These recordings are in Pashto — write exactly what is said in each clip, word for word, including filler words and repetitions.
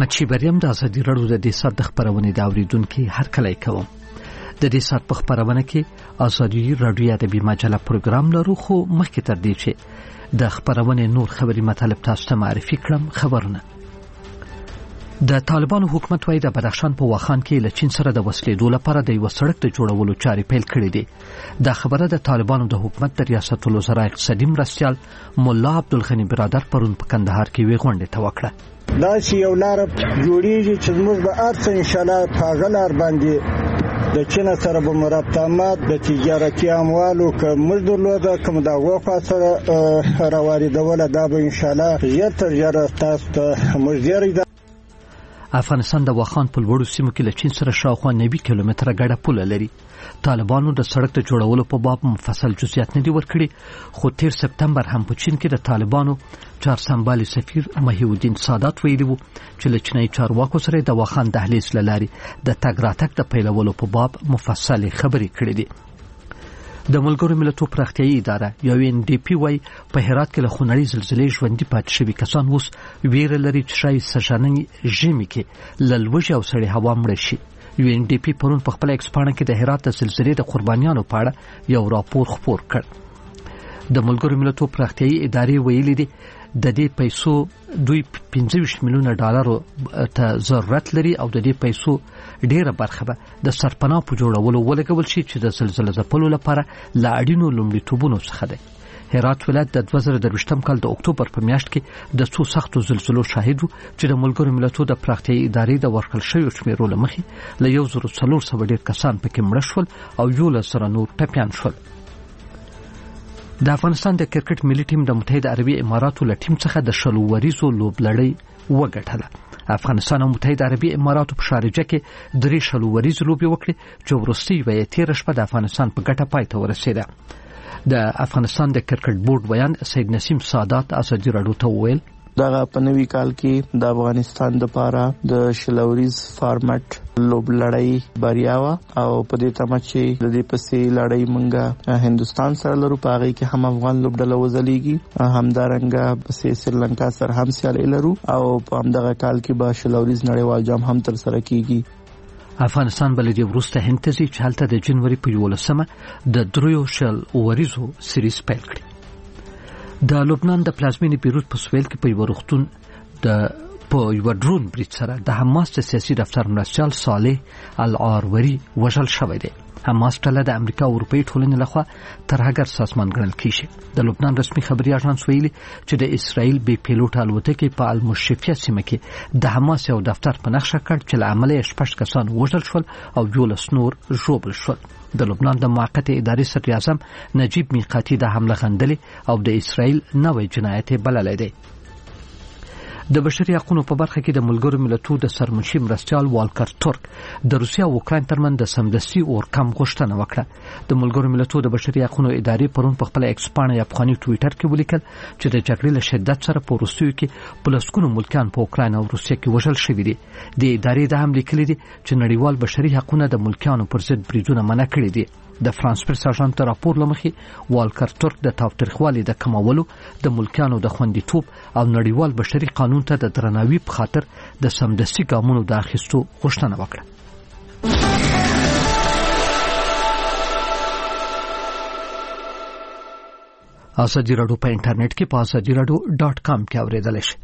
احمد شیبریم د ازادي راډیو د دې سات د خبرونې د اوریدونکو هر کله کوم. د دې سات په خبرونه کې ازادي راډیو د بیمه مجله پروګرام لرو، خو مخکې تر دې چې د خبرونې نور خبري مطالب تاسو ته معرفي کړم. خبرونه د طالبانو حکومت وايي د بدخشان په واخان کې له چین سره د وسلېدو لپاره د یو سړک د جوړولو چارې پیل کړې دي. دا خبره د طالبانو د حکومت د ریاست الوزرا اقتصادي مرستیال مولا عبدالغنی برادر پرون په کندهار کې وی غونډه ته وکړه. دا چې یو لار جوړیږي چې موږ به ارڅ ان شاء الله په غلار باندې د چین سره به مرابطات د تجارتي اموالو کوم درلوده کوم دا وقفه سره راوړیدول دا به ان شاء الله ژر تر ژره تاسو ته موږ افغانستان د واخان په لوړو سیمو کې له چین سره شاوخوا نوي کیلومتره ګډه پوله لري. طالبانو د سړک د جوړولو په باب مفصل جزئیات نه دي ورکړي، خو تیر سپتمبر هم په چین کې د طالبانو چارسمبالي سفیر محی الدین سادات ویلي وو چې له چینایي چارواکو سره د واخان دهلیز لاري د تګ راتګ د پیلولو په باب مفصل خبرې کړې دي. د ملګرو ملتونو پراختیایي اداره یو ان ډي پی وايي په هرات کې له خونړۍ زلزلې ژوندۍ پاتې شوي کسان اوس ویره لري چې شاید سږنۍ ژمي کې له لوږې او سړې هوا مړه شي. یو ان ډي پی پرون په خپل ایکس پاڼه کې د هرات د زلزلې د قربانیانو په اړه یو راپور خپور کړ. د ملګرو ملتونو پراختیایي ادارې ویلي دي د دې پیسو دوی پنځه ویشت میلیونه ډالرو ته ضرورت لري او د دې پیسو ډیره برخه به د سرپناه په جوړولو ولګول شي چې د زلزلې ځپلو لپاره لا اړینو لومړیتوبونو څخه دی. هرات ولایت د دوه زره درویشتم کال د اکتوبر په میاشت کې د څو سختو زلزلو شاهد و چې د ملګرو ملتونو د پراختیایي ادارې د ورکړل شویو شمیرو له مخې له یو زر څلور سوه ډیر کسان پکې مړه شول او یولس زره نور ټپیان شول. د افغانستان د کرکټ ملي ټیم د متحده عربي اماراتو له ټیم څخه د شلو وریزو لوبلړۍ وګټله. افغانستان او متحده عربي اماراتو په شارجه کې درې شلو وریزو لوبې وکړې چې وروستۍ یې تېره شپه د افغانستان په ګټه پای ته ورسېده. د افغانستان د کرکټ بورډ ویان سید نسیم سادات ازادي راډیو ته وویل دغه په نوي کال کې د افغانستان د پاره د شلوریز فارمټ لوبلړۍ بریا وا او په دې تمه چې د دې پسې لړۍ مونږه هندستان سره لرو، په هغه کې هم افغان لوبډله وځلېږي، همدارنګه پسې سریلانکا سره هم سیالي لرو او په همدغه کال کې به شلوریز نړیوال جام هم تر سره کیږي. افغانستان بلدی ورسته هنتزي چې هلته د جنوري په یولسمه د دریو شل وریزو سریز پیل کړي. د لبنان د پلازمینې بیروت په سویل کې په یو روغتون د په یو ډرون بریټ سره د حماس د سیاسي دفتر مرستیال صالح العاروری وژل شوی دی. حماس ډله د امریکا او اروپایي ټولنې لخوا ترهګر سازمان ګڼل کیږي. د لبنان رسمي خبري اژانس ویلي چې د اسرائیل بي پیلوټ الوتکې په المشرفیه سیمه کې د حماس یو دفتر په نقشه کړ چې له امله یې شپږ کسان وژل شول او یولس نور ژوبل شول. د لبنان د موقته ادارې صدر اعظم نجیب میقاتي د حمله غندلې او د اسرائیل نوې جنایت بللې ده. د بشري حقوقو په برخه کې د ملګرو ملتونو د سرمنشي مرستیال والکر تورک د روسیا او اوکراین ترمن د سمدستي اور کم غوښتنه وکړه. د ملګرو ملتونو د بشري حقوقو ادارې پرون په خپل ایکس پاڼه یا افغاني ټوئیټر کې ولیکل چې د جګړې له شدت سره په روسیو کې پلسکونو ملکان په اوکراین او روسیا کې وژل شوي دي. د ادارې د هم لیکلي دي چې نړیوال بشري حقوقو د ملکانو پر ضد بریدونه منع کړي دي. د فرانس پرس اژانس ته راپور لمخې والکر تورک د تاوتریخوالي د کمولو د ملکانو د خوندیتوب او نړیوال بشري قانون ته د درناوي په خاطر د سمدستي ګامونو د اخیستو غوښتنه وکړه. ازادي راډیو په انټرنیټ کې په ازادي راډیو ډاټ کام کې اوریدل شي.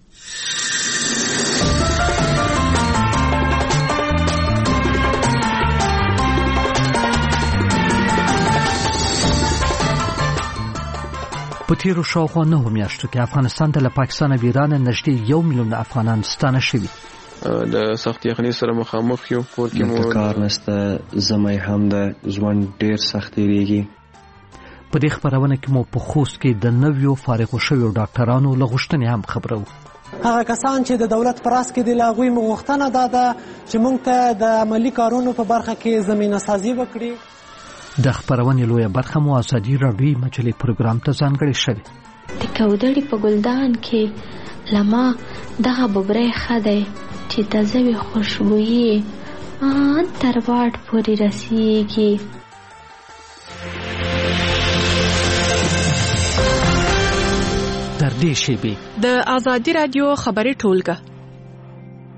په تیرو شاوخوا نهو میاشتو کې افغانستان ته له پاکستان او ایران نږدې یو میلیون افغانان ستانه شوي. د سخت یخنۍ سره مخامخ یو، کور کې مو کار نشته، زمای هم د ژوند ډیر سختېږي. په دې خبرونه کې مو په خوست کې د نویو فارغ شویو ډاکټرانو له غوښتنې هم خبرو. هغه کسان چې د دولت پر اس کې د لاغوي مغوښتنه ده چې موږ ته د عملی کارونو په برخه کې زمينه سازي وکړي. د خبرونې لویه برخه مو ازادي راډیو مجلې پروګرام ته ځانګړې شوې. د کودړي په ګلدان کې لما دغه ببرې خدای چې تازه وي خوشبويي ان تر واټ پورې رسیږي. تر دې شیبې د ازادي راډیو خبري ټولګه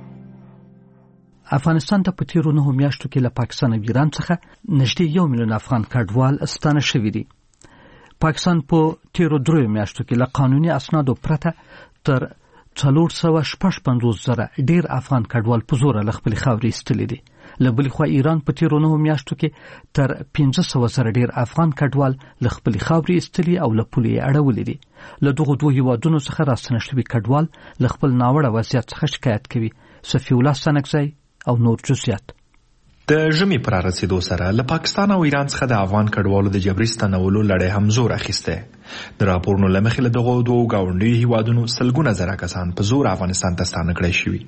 افغانستان ته په تیرو نهو میاشتو کې له پاکستان او ایران څخه نږدې یو میلیون افغان کډوال ستانه شوي دي. پاکستان په تیرو دریو میاشتو کې له قانوني اسنادو پرته تر څلور سوه شپږ پنځوس زره ډېر افغان کډوال په زوره له خپلې خاورې ایستلي دي. له بلې خوا ایران په تیرو نهو میاشتو کې تر پنځه سوه زره ډېر افغان کډوال له خپلې خاورې ایستلي او له پولې یې اړولي دي. له دغو دوو هیوادونو څخه راستنه شوي کډوال له خپل ناوړه وضعیت څخه شکایت کوي. صفي الله سنکزی او نور جزئیات. د ژمي پر رسیدو سره له پاکستان او ایران څخه د افغان کډوالو د جبري ستنولو لړۍ هم زور اخیسته. د راپورونو له مخې له دغو دوو ګاونډیو هیوادونو سلګونه زره کسان په زور افغانستان ته ستانه کړای شوي.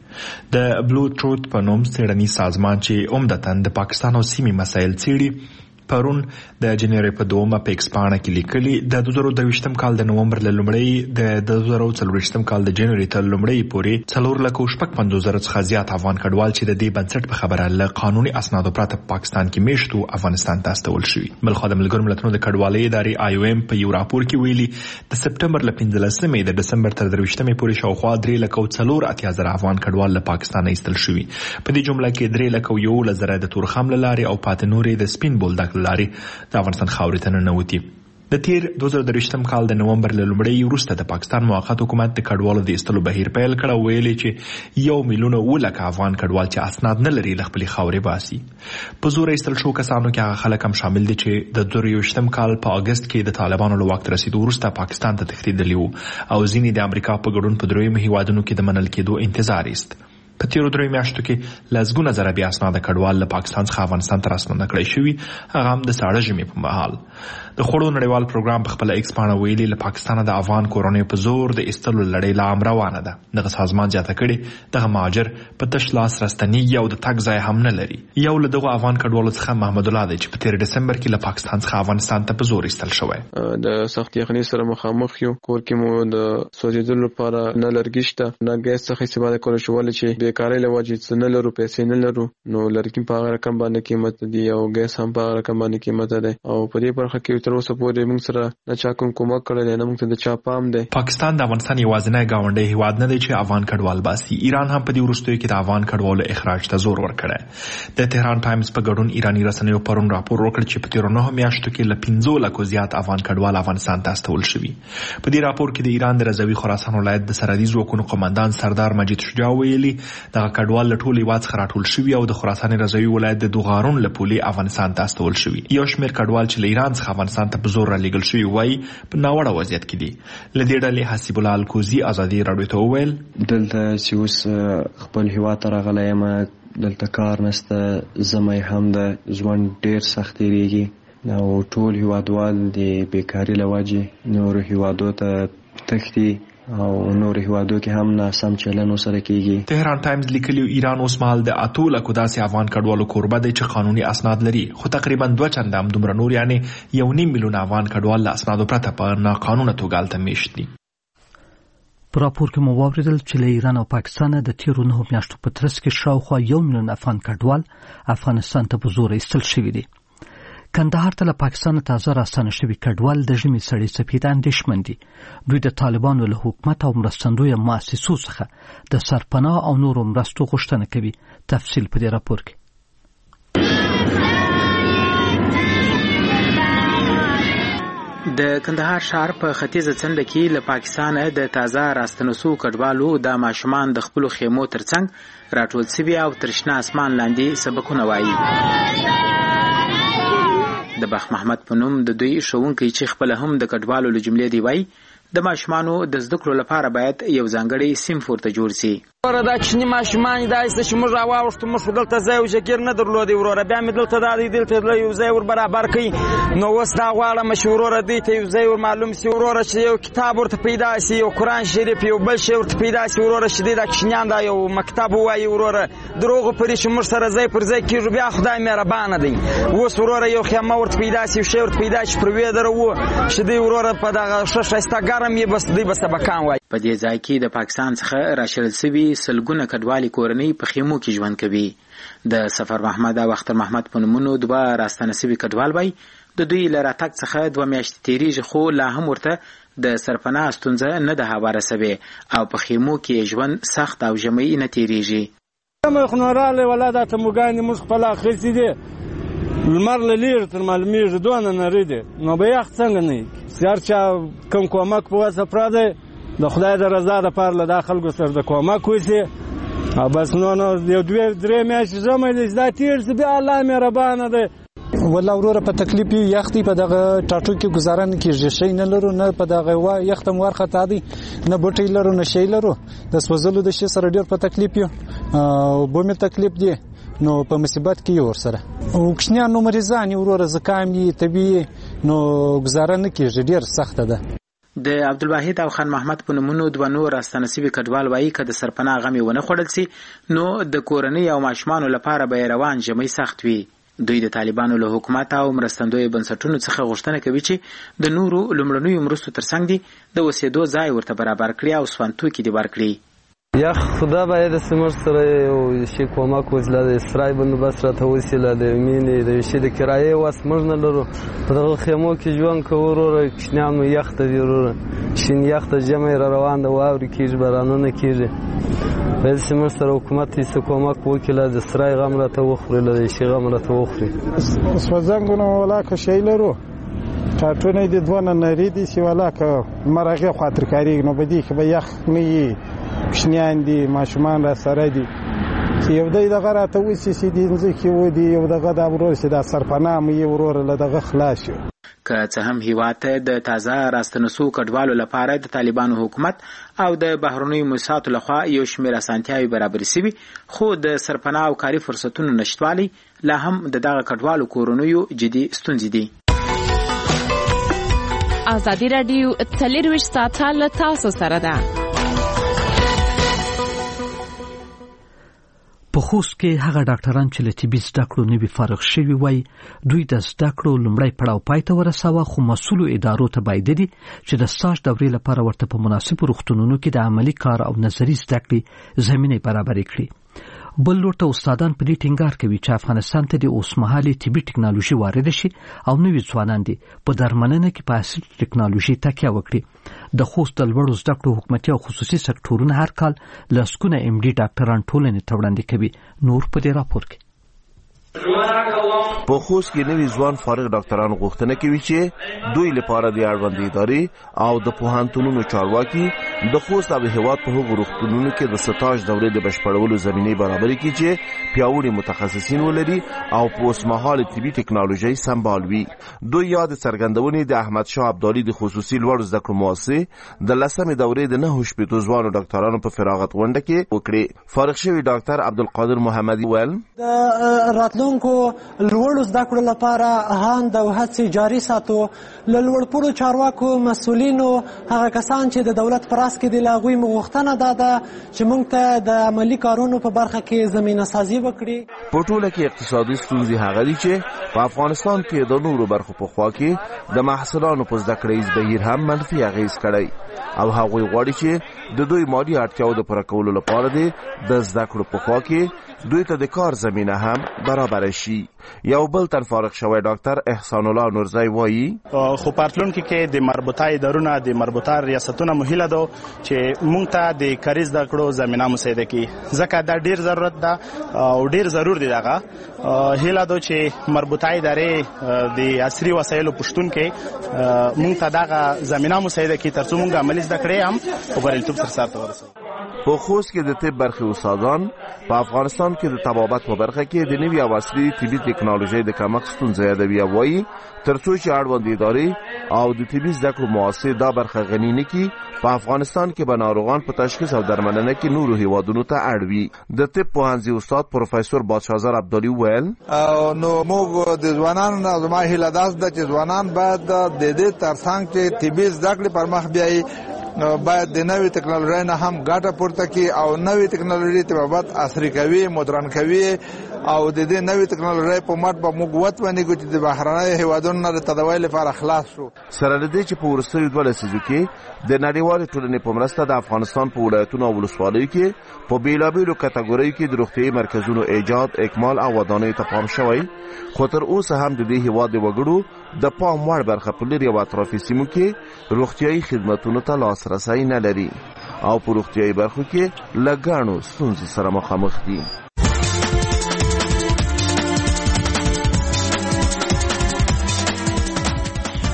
د بلو ټروت په نوم څېړنیز سازمان چې عمدتاً د پاکستان او سیمې مسایل څېړي پرون د جنوري په دومه په ایکسپانه کې لیکلي د دوه زره دویشتم کال د نومبر له لومړۍ د دوه زره څلوېښتم کال د جنوري تر لومړۍ پورې څلور لکه شپږ پنځوس زره څخه زیات افغان کډوال چې د دې بنسټ په خبره له قانوني اسنادو پرته په پاکستان کې میشتو افغانستان ته استول شوي. بلخوا د ملګرو ملتونو د کډوالۍ ادارې آی او ایم په یو راپور کې ویلي د سپټمبر له پنځلسمې د ډسمبر تر درویشتمې پورې شاوخوا درې لکه څلور اتیا زره افغان کډوال له پاکستان ایستل شوي. په دې جمله کې درې لکه یولس زره د تورخم له لارې او پاتې نورې د سپین بولدک له لارې د افغانستان خاورې ته ننوتي. د تیر دوه زره درویشتم کال د نومبر له لومړۍ وروسته د پاکستان موقت حکومت د کډوالو د ایستلو بهیر پیل کړ او ویلي چې یو میلیون اوه لکه افغان کډوال چې اسناد نه لري له خپلې خاورې باسي. په زور ایستل شو کسانو کې هغه خلک هم شامل دي چې د دوه ویشتم کال په اګست کې د طالبانو له واک ته رسیدو وروسته پاکستان ته تښتېدلي وو او ځینې د امریکا په ګډون په دریمو هیوادونو کې د منل کېدو انتظار ایست. په تیرو دریو میاشتو کې لسګونه زره بې اسناده کډوال له پاکستان څخه افغانستان ته راستنه کړای شوي، هغه هم د ساړه ژمي په مهال. د خوړو نړیوال پروګرام په خپله ایکس پاڼه ویلي له پاکستانه د افغان کورنیو په زور د ایستلو لړۍ لا هم روانه ده. دغه سازمان زیاته کړې دغه مهاجر په تش لاس راستنېږي او د تګ ځای هم نه لري. یو له دغو افغان کډوالو څخه محمد الله دی چې په تیر ډسمبر کې له پاکستان څخه افغانستان ته په زور ایستل شوی. د سخت یخنۍ سره مخامخ یو، کور کې مو د سوځېدلو لپاره نه لرګي شته، نه ګیس څخه استفاده کولی شو، ولې چې بېکارۍ له وجې څه نه لرو، پیسې نه لرو، نو لرګي په هغه رقم باندې قیمت دي او ګیس هم په هغه رقم باندې قیمت دی. او په دې برخه کې تر اوسه پورې موږ سره نه چا کوم کومک کړی دی، نه موږ ته د چا پام دی. پاکستان د افغانستان یوازینی ګاونډی هیواد نه دی چې افغان کډوال باسي. ایران هم په دې وروستیو کې د افغان کډوالو اخراج ته زور ورکړی. د تهران ټایمز په ګډون ایراني رسنیو پرون راپور وکړ چې په تیرو نهو میاشتو کې له پنځو لکو زیات افغان کډوال افغانستان ته استول شوي. په دې راپور کې د ایران د رضوي خراسان ولایت د سرحدي ځواکونو قماندان سردار مجید شجاع ویلي دغه کډوال له ټول هیواد څخه راټول شوي او د خراسان رضوي ولایت د دوغارون له پولې افغانستان ته استول شوي. یو شمېر کډوال چې له ایران څخه افغانستان ته په زور رالیږل شوي وایي په ناوړه وضعیت کې دي. له دې ډلې حسیب الله الکوزي ازادي راډیو ته وویل دلته چې اوس خپل هیواد ته راغلی یم، دلته کار نشته، ژمی هم ده، ژوند ډېر سخت تېرېږي او ټول هیوادوال د بېکاري له وجې نورو هیوادو ته تښتي او نور هیوادو کې هم ناسم چلن ورسره کیږي. تهران ټایمز لیکلی ایران اوس مهال د اتو لکو داسې افغان کډوالو کوربه دی چې قانوني اسناد لري، خو تقریبا دوه چنده هم دومره نور یعنی یو نیم میلیون افغان کډوال له اسنادو پرته په ناقانونه توګه هلته میشت دي. په راپور کې مو واورېدل چې له ایران او پاکستان د تیرو نهو میاشتو په ترڅ کې شاوخوا یو میلیون افغان کډوال افغانستان ته په زور ایستل شوي دي. کندهار ته له پاکستان تازه راستانه شوي کډوال د ژمي سړې څپې ته اندېښمن دي. دوی د طالبانو له حکومت او مرستندویه مؤسسو څخه د سرپناه او نورو مرستو غوښتنه کوي. تفصیل په دې راپور کې. د کندهار ښار په ختیځه څنډه کې له پاکستانه د تازه راستنه شوو کډوالو د ماشومان د خپلو خیمو ترڅنګ راټول شوي او تر شنه اسمان لاندې سبقونه وایي. د بخ محمد په نوم د دوی ښوونکی چې خپله هم د کډوالو له جملې دی وایي د ماشومانو د زده کړو لپاره باید یو ځانګړی صنف ورته جوړ شي. وروره دا کوچني ماشومان دا ایسته چې موږ راواوښتو، موږ خو دلته ځای او جګیر نه درلودی وروره، بیا مې دلته دا دی دلته یو ځای ور برابر کړي. نو اوس دا غواړم چې وروره دوی ته یو ځای ور معلوم شي وروره چې یو کتاب ورته پیدا شي، یو قرآن شریف، یو بل شی ورته پیدا شي وروره چې دوی دا کوچنیان دا یو مکتب ووایي وروره. دروغو پرې چې موږ سره ځای پر ځای کېږو بیا خدای مهربانه دی. اوس وروره یو خیمه ورته پیدا شي، یو شی ورته پیدا شي پر ویدره و چې دوی وروره په دغه ښه ښایسته ګرم یې بس دوی به سبقان وایي. په دې ځای کې د پاکستان څخه راشړل شوي سلګونه کډوالې کورنۍ په خیمو کې ژوند کوي. د سفر محمد او اختر محمد په نومونو دوه راستانه شوي کډوال وایي د دوی له راتګ څخه دوه میاشتې تېرېږي، خو لا هم ورته د سرپناه ستونزه نه ده هواره شوې او په خیمو کې ژوند سخت او ژمی نه تېرېږي. مې خنوراله ولاده ته موګانې موږ خپل اخیستې دي لمر له لیر تر معلومیږي دونه نری دي نو به یخ څنګه نه سیار چا کوم کومک په واسه پراده د خدای د رضا لپاره له داخل ګسر د کومک وسی او بس نو نو یو دوه درې میاشتې زموږ د زړه تیر به الله مهربانه ده ولا وروره په تکلیف یختي په دغه ټاټو کې گزارنه کیږي شي نه لرو نه په دغه وا یختم ورخه تادي نه بټي لرو نه شي لرو د سوزلو د شي سره ډیر په تکلیف یو او بومه تکلیف دی نو په مصیبت کې ور سره او کښنیا نو مریضان وروره زکام دي طبيعي نو گزارنه کیږي ډیر سخت ده د عبدالواحد او خان محمد په نومونو دوه نور راستنصیبي کډوال وایي که د سرپناه غمي ونه خوړل سي نو د کورنۍ او ماشومانو لپاره به روان جمعي سخت وي دوی د طالبانو له حکومت او مرستندوی بنسټونو څخه غوښتنه کوي چې د نورو لومړنیو مرستو ترڅنګ دي د اوسېدو ځای ورته برابر کړي او سوانتوکي دي ورکړي یا خدا باید سمر سره او شي کومک وزله د اسرای بندوبست راته وسیله د مینې د شي د کرایې واس موږ نه لرو په دغه خیمو کې ژوند کوو وروره کښنیانو یخته دي وروره شین یخته جمع را روان د واورې کېږي بارانونه کېږي باید سمر سره حکومت یې څه کومک وکړي د اسرای غم راته وخوري له شي غم راته وخوري سوځنګونه ولاکه شی لرو ټاټونه دي دونه نری دي چې ولاکه مرغه خاطر کاری نو بدی کې به یخ نه کښنیان دي ماشومان را سره دي چې یو دی دغه راته وسي چې دي ځکه و دي یو دغه د ورور چې د سرپناه مې ورور له دغه خلاص شو که څه هم هیواد د تازه راستنسو کډوالو لپاره د طالبانو حکومت او د بهرنیو موسساتو لخوا یو شمېر اسانتیاوې برابرې سوي خو د سرپناه او کاري فرصتونو نشتوالي لا هم د دغه کډوالو کورنیو جدي ستونزې دي ازادي راډیو څلرویشت ساعته له تاسو سره ده په خوست کې هغه ډاکټران چې له طبي زده کړو نوي فارغ شوي وای دوی د زده کړو لومړی پړاو پای ته ورساوه خو مسؤلو ادارو ته باید دي چې د سټاژ دورې لپاره ورته په مناسبو روغتونونو کې د عملي کار او نظري زده کړې زمینه برابرې کړي بل لورته استادان په دې ټینګار کوي چې افغانستان ته د اوسمهالي طبي ټکنالوژي وارد شي او نوي ځوانان دي په درملنه کې په عصري ټکنالوژي تکیه وکړي د خوست د لوړو زده کړو حکومتي او خصوصي سکتورونه هر کال لسکونه ام ډي ډاکټران ټولنې ته وړاندې کوي نور په دې راپور کې په خوست کې نوي ځوان فارغ ډاکټران غوښتنه کوي چې دوی لپاره د اړوند ادارې او د پوهنتونونو چارواکي د خوست او هیواد په هغو روغتونونو کې د سټاژ دورې د بشپړولو زمینه برابرې کړي چې پیاوړي متخصصین ولري او په اوسمهال طبي ټکنالوژي سمبال وي دوی یاد څرګندونې د احمد شاه ابدالي د خصوصي لوړ زده کړو مؤسسې د لسمې دورې د نهه شپېتو ځوانو ډاکټرانو په فراغت غونډه کې وکړې فارغ شوی ډاکټر عبدالقادر محمدي ویل راتلونکو لوړو زده کړو لپاره هاند او هڅې جاري ساتو له لوړپوړو چارواکو مسؤلینو هغه کسان چې د دولت په راس کې دي له هغوی مو غوښتنه دا ده چې موږ ته د عملي کارونو په برخه کې زمینه سازي وکړي په ټوله کې اقتصادي ستونزې هغه دي چې په افغانستان کې د نورو برخو په خوا کې د محصلانو په زده کړیز بهیر هم منفي اغیز کړی او هغوی غواړي چې د دوی مالي اړتیاو د پوره کولو لپاره دي د زده کړو په خوا کې دوی ته د کار زمینه هم برابر شي یو بل تن فارغ شوی ډاکټر احسان الله نورزی وایي خو پارتلونکو کې د مربوطه ادارونو د مربوطه ریاستونو مهله ده چې موږ ته د کاري زده کړو زمینه مساعده کړي ځکه دا ډیر ضرورت ده او ډیر ضرور دی دغه هیله ده چې مربوطه ادارې د عصري وسایلو پښتون کې موږ ته دغه زمینه مساعده کړي ترڅو موږ عملي زده کړې هم په بریالیتوب سره سره ورسوو په خوست کې د طب برخې استادان په افغانستان کې د طبابت په برخه کې د نوي او عصري طبي ټکنالوژي د کمښت ستونزه یادوي او وایي ترڅو چې اړوند ادارې او د طبي زده کړو مؤسسې دا برخه غني نه کړي په افغانستان کې به ناروغان په تشخیص او درملنه کې نورو هیوادونو ته اړ وي د طب پوهنځي استاد پروفیسور بادشاهزار عبدالي ویل نو موږ د ځوانانو نه زما هیله داس ده چې ځوانان باید د دې ترڅنګ چې طبي زده کړې پر مخ بیایي نو باید د نوې ټکنالوژي نه هم ګټه پورته کړي او نوې ټکنالوژي طبابت عصري کوي مدرن کوي او د دې نوې ټکنالوژي په مټ به موږ وت ونیږو چې د بهرنۍ هیوادونو نه د تداوی لپاره خلاص شو سره له دې چې په وروستیو دوه لسیزو کې د نړیوالې ټولنې په مرسته د افغانستان په ولایتونو او ولسوالیو کې په بېلابېلو کټګوریو کې د روغتیایي مرکزونو ایجاد اکمال او ودانیو ته پام شوی خو تر اوسه هم د دې هیواد د وګړو د پام وړ برخه په لرې او اطرافي سیمو کې روغتیایي خدمتونو ته لاسرسی نه لري او په روغتیایي برخو کې له ګڼو ستونزو سره مخامخ دي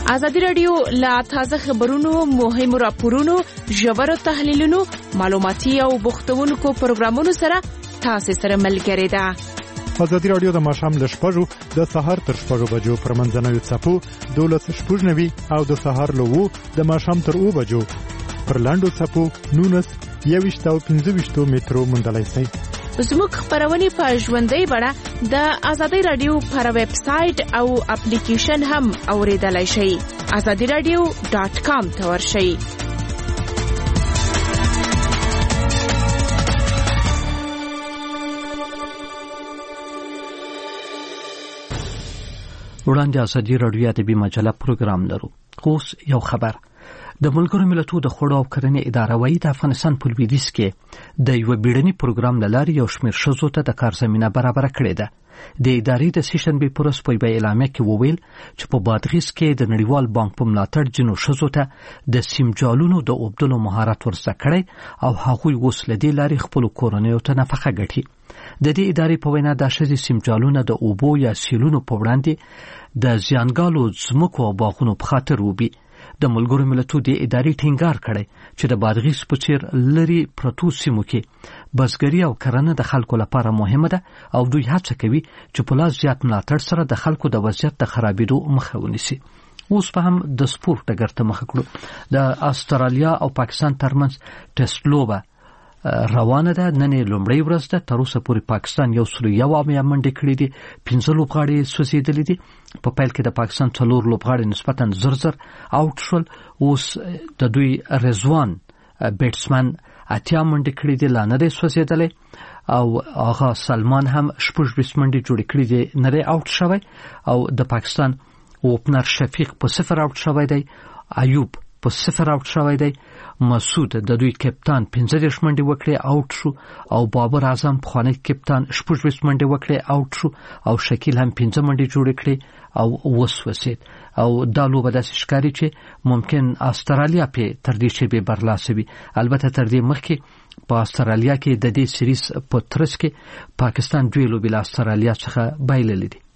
ازادي رادیو لا تازه خبرونو، مهمو راپورونو، ژورو تحلیلونو، معلوماتي او بوختونکو پروګرامونو سره تاسو سره ملګری ده. ازادي رادیو د ماښام له شپږو د سهار تر شپږو بجو پر منځنوي څپو دولس شپږ نوي او د سهار له اوو د ماښام تر اوو بجو پر لاندو څپو نونس یویشت او پنځه ویشتو مترو موندلی شئ. زموږ خبرونه په ژوندۍ بڼه د ازادي رادیو پر ویب سټ او اپلیکیشن هم اوریدلای شئ. ازادي رادیو ډاټ کام ته ورشئ. وړاندې ازادي رادیو ادبي مجله پروګرام لرو. اوس یو خبر. د ملګرو ملتونو د خوړو او کرنې اداره وايي د افغانستان په لویدیځ کې د یو بیړني پروګرام له لارې یو شمېر ښځو ته د کار زمینه برابره کړې ده. د ادارې د سې شنبې په ورځ په یوه اعلامیه کې وویل چې په بادغیس کې د نړیوال بانک په ملاتړ ځینو ښځو ته د سیمجالونو د اوبدلو مهارت ورزده کړی او هغوی اوس له دې لارې خپلو کورنیو ته نفقه ګټي. د دې ادارې په وینا دا ښځې سیمجالونه د اوبو یا سیلونو په وړاندې د زیانګالو ځمکو او باغونو په خاطر وبي. د ملګرو ملتونو د ادارې ټینګار کړی چې د بادغیس په څیر لري پرتو سیمو کې بزګري او کرنه د خلکو لپاره مهمه ده او دوی هڅه کوي چې په لا زیات ملاتړ سره د خلکو د وضعیت د خرابېدو مخه ونیسي. اوس په هم د سپورت ډګر ته مخه کړو. د استرالیا او پاکستان ترمنځ ټیسټ لوبه روانه ده. نن لومړی ورځ ده. تر اوسه پورې پاکستان یو سل یو منډې کړې دي. پنځه لوبغاړي سوځېدلي دي. په پیل کې د پاکستان څلور لوبغاړي نسبتا زر زر آوټ شول. اوس د دوی رضوان بیټسمن اتیا منډې کړې دي، لا نه دی سوځېدلی، او هغه سلمان هم شپږ ویشت منډې جوړې کړې دي، نه دی آوټ شوی. او د پاکستان اوپنر شفیق په صفر آوټ شوی دی، ایوب په صفر آوټ شوی دی، مسعود د دوی کپتان پنځه دېرش منډې وکړې آوټ شو، او بابر اعظم پخوانی کپتان شپږ ویشت منډې وکړې آوټ شو، او شکیل هم پنځه منډې جوړې کړې او وسوسید. او دا لوبه داسې ښکاري چې ممکن استرالیا پې تر دې شیبې برلاسه وي. البته تر دې مخکې په استرالیا کې د دې سیریز په ترڅ کې پاکستان دوی لوبې له استرالیا څخه بایللې دي.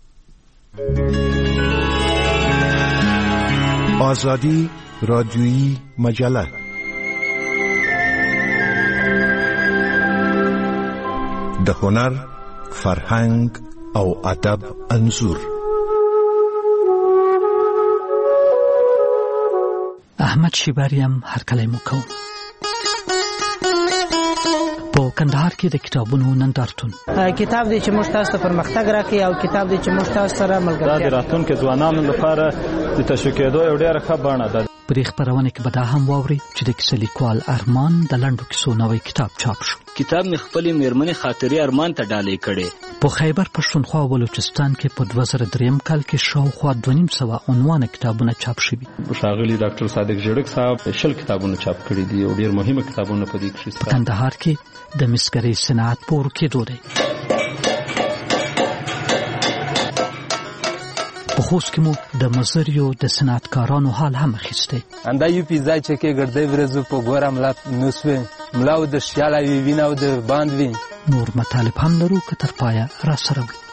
آزادی رادیویی مجله د هنر، فرهنګ او ادب انځور. احمد شیباریم هرکلی مو کوم. په کندهار کې د کتابونو نندارتون کتاب دی چې موږ تاسو ته پرمختګ راکړي او کتاب دی چې موږ تاسو سره ملګرتیا د راتلونکو ځوانانو لپاره د تشویق کېدو یو ډېره ښه بڼه ده. په دې خپرونه کې به دا هم واوري چې د کیسه لیکوال ارمان د لنډو کیسو نوی کتاب چاپ شو. کتاب مې خپلې مېرمنې خاطرې ارمان ته ډالۍ کړې. په خیبر پښتونخوا او بلوچستان کې په دوه زره دریم کال کې شاوخوا دوه نیم سوه عنوانه کتابونه چاپ شوي. ښاغلي ډاکټر صادق ژړک صاحب شل کتابونه چاپ کړي دي او ډېر مهمه کتابونه په دې کې شته. په کندهار کې د مسګرۍ صنعت په ورکېدو دی. په خوست کې مو د مزریو د صنعتکارانو حال هم اخیستی. انده یو پیزای چې کې ګردې ورځو په ګوره ملا نوسوي ملاو د شیاله وی ویناو د باند وی. نور مطالب هم لرو که تر پایه را سره وي.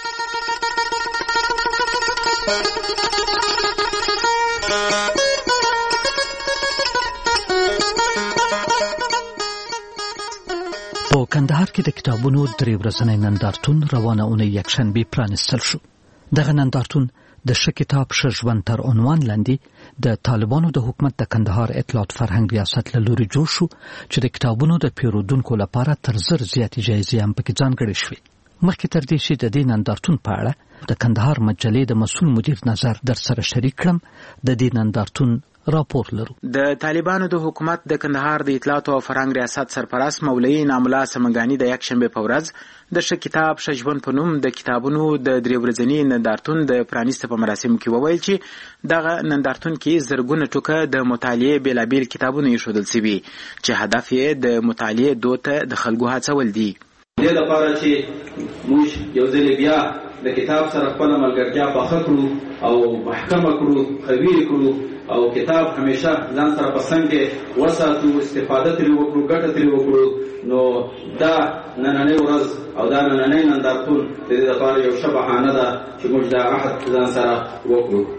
په کندهار کې د کتابونو درې ورځنی نندارتون روانه اونۍ یکشنبې پرانیستل شو. دغه نندارتون د ښه کتاب ښه ژوند تر عنوان لاندې د طالبانو د حکومت د کندهار اطلاعات فرهنګ ریاست له لوري جوړ شو چې د کتابونو د پیرودونکو لپاره تر زر زیاتې جایزې هم پکې ځانګړې شوې. مخکې تر دې چې د دې نندارتون په اړه د کندهار مجلې د مسؤل مدیر نظر در سره شریک کړم، د دې نندارتون راپور لرو. د طالبانو د حکومت د کندهار د اطلاعات او فرهنګ ریاست سرپرست مولوی ناملا سمنګانی د یکشنبه په ورځ د ښه کتاب ښه ژوند په نوم د کتابونو د درې ورځني نندارتون د پرانیسته په مراسمو کې وویل چې دغه نندارتون کې زرګونه ټوکه د مطالعې بېلابېل کتابونه ایښودل شوي چې هدف یې د مطالعې دود ته د خلکو هڅول دي. دې لپاره چې موږ یو ځل بیا د کتاب سره خپل ملګرتیا پخه کړو او محکمه کړو، خویر کړو او کتاب همیشه ځان سره په څنګ کې وساتو، استفاده ترې وکړو، ګټه ترې وکړو. نو دا نننۍ ورځ او دا نننۍ نندارتون د دې لپاره یو ښه بهانه ده چې موږ دا عهد ځان سره وکړو.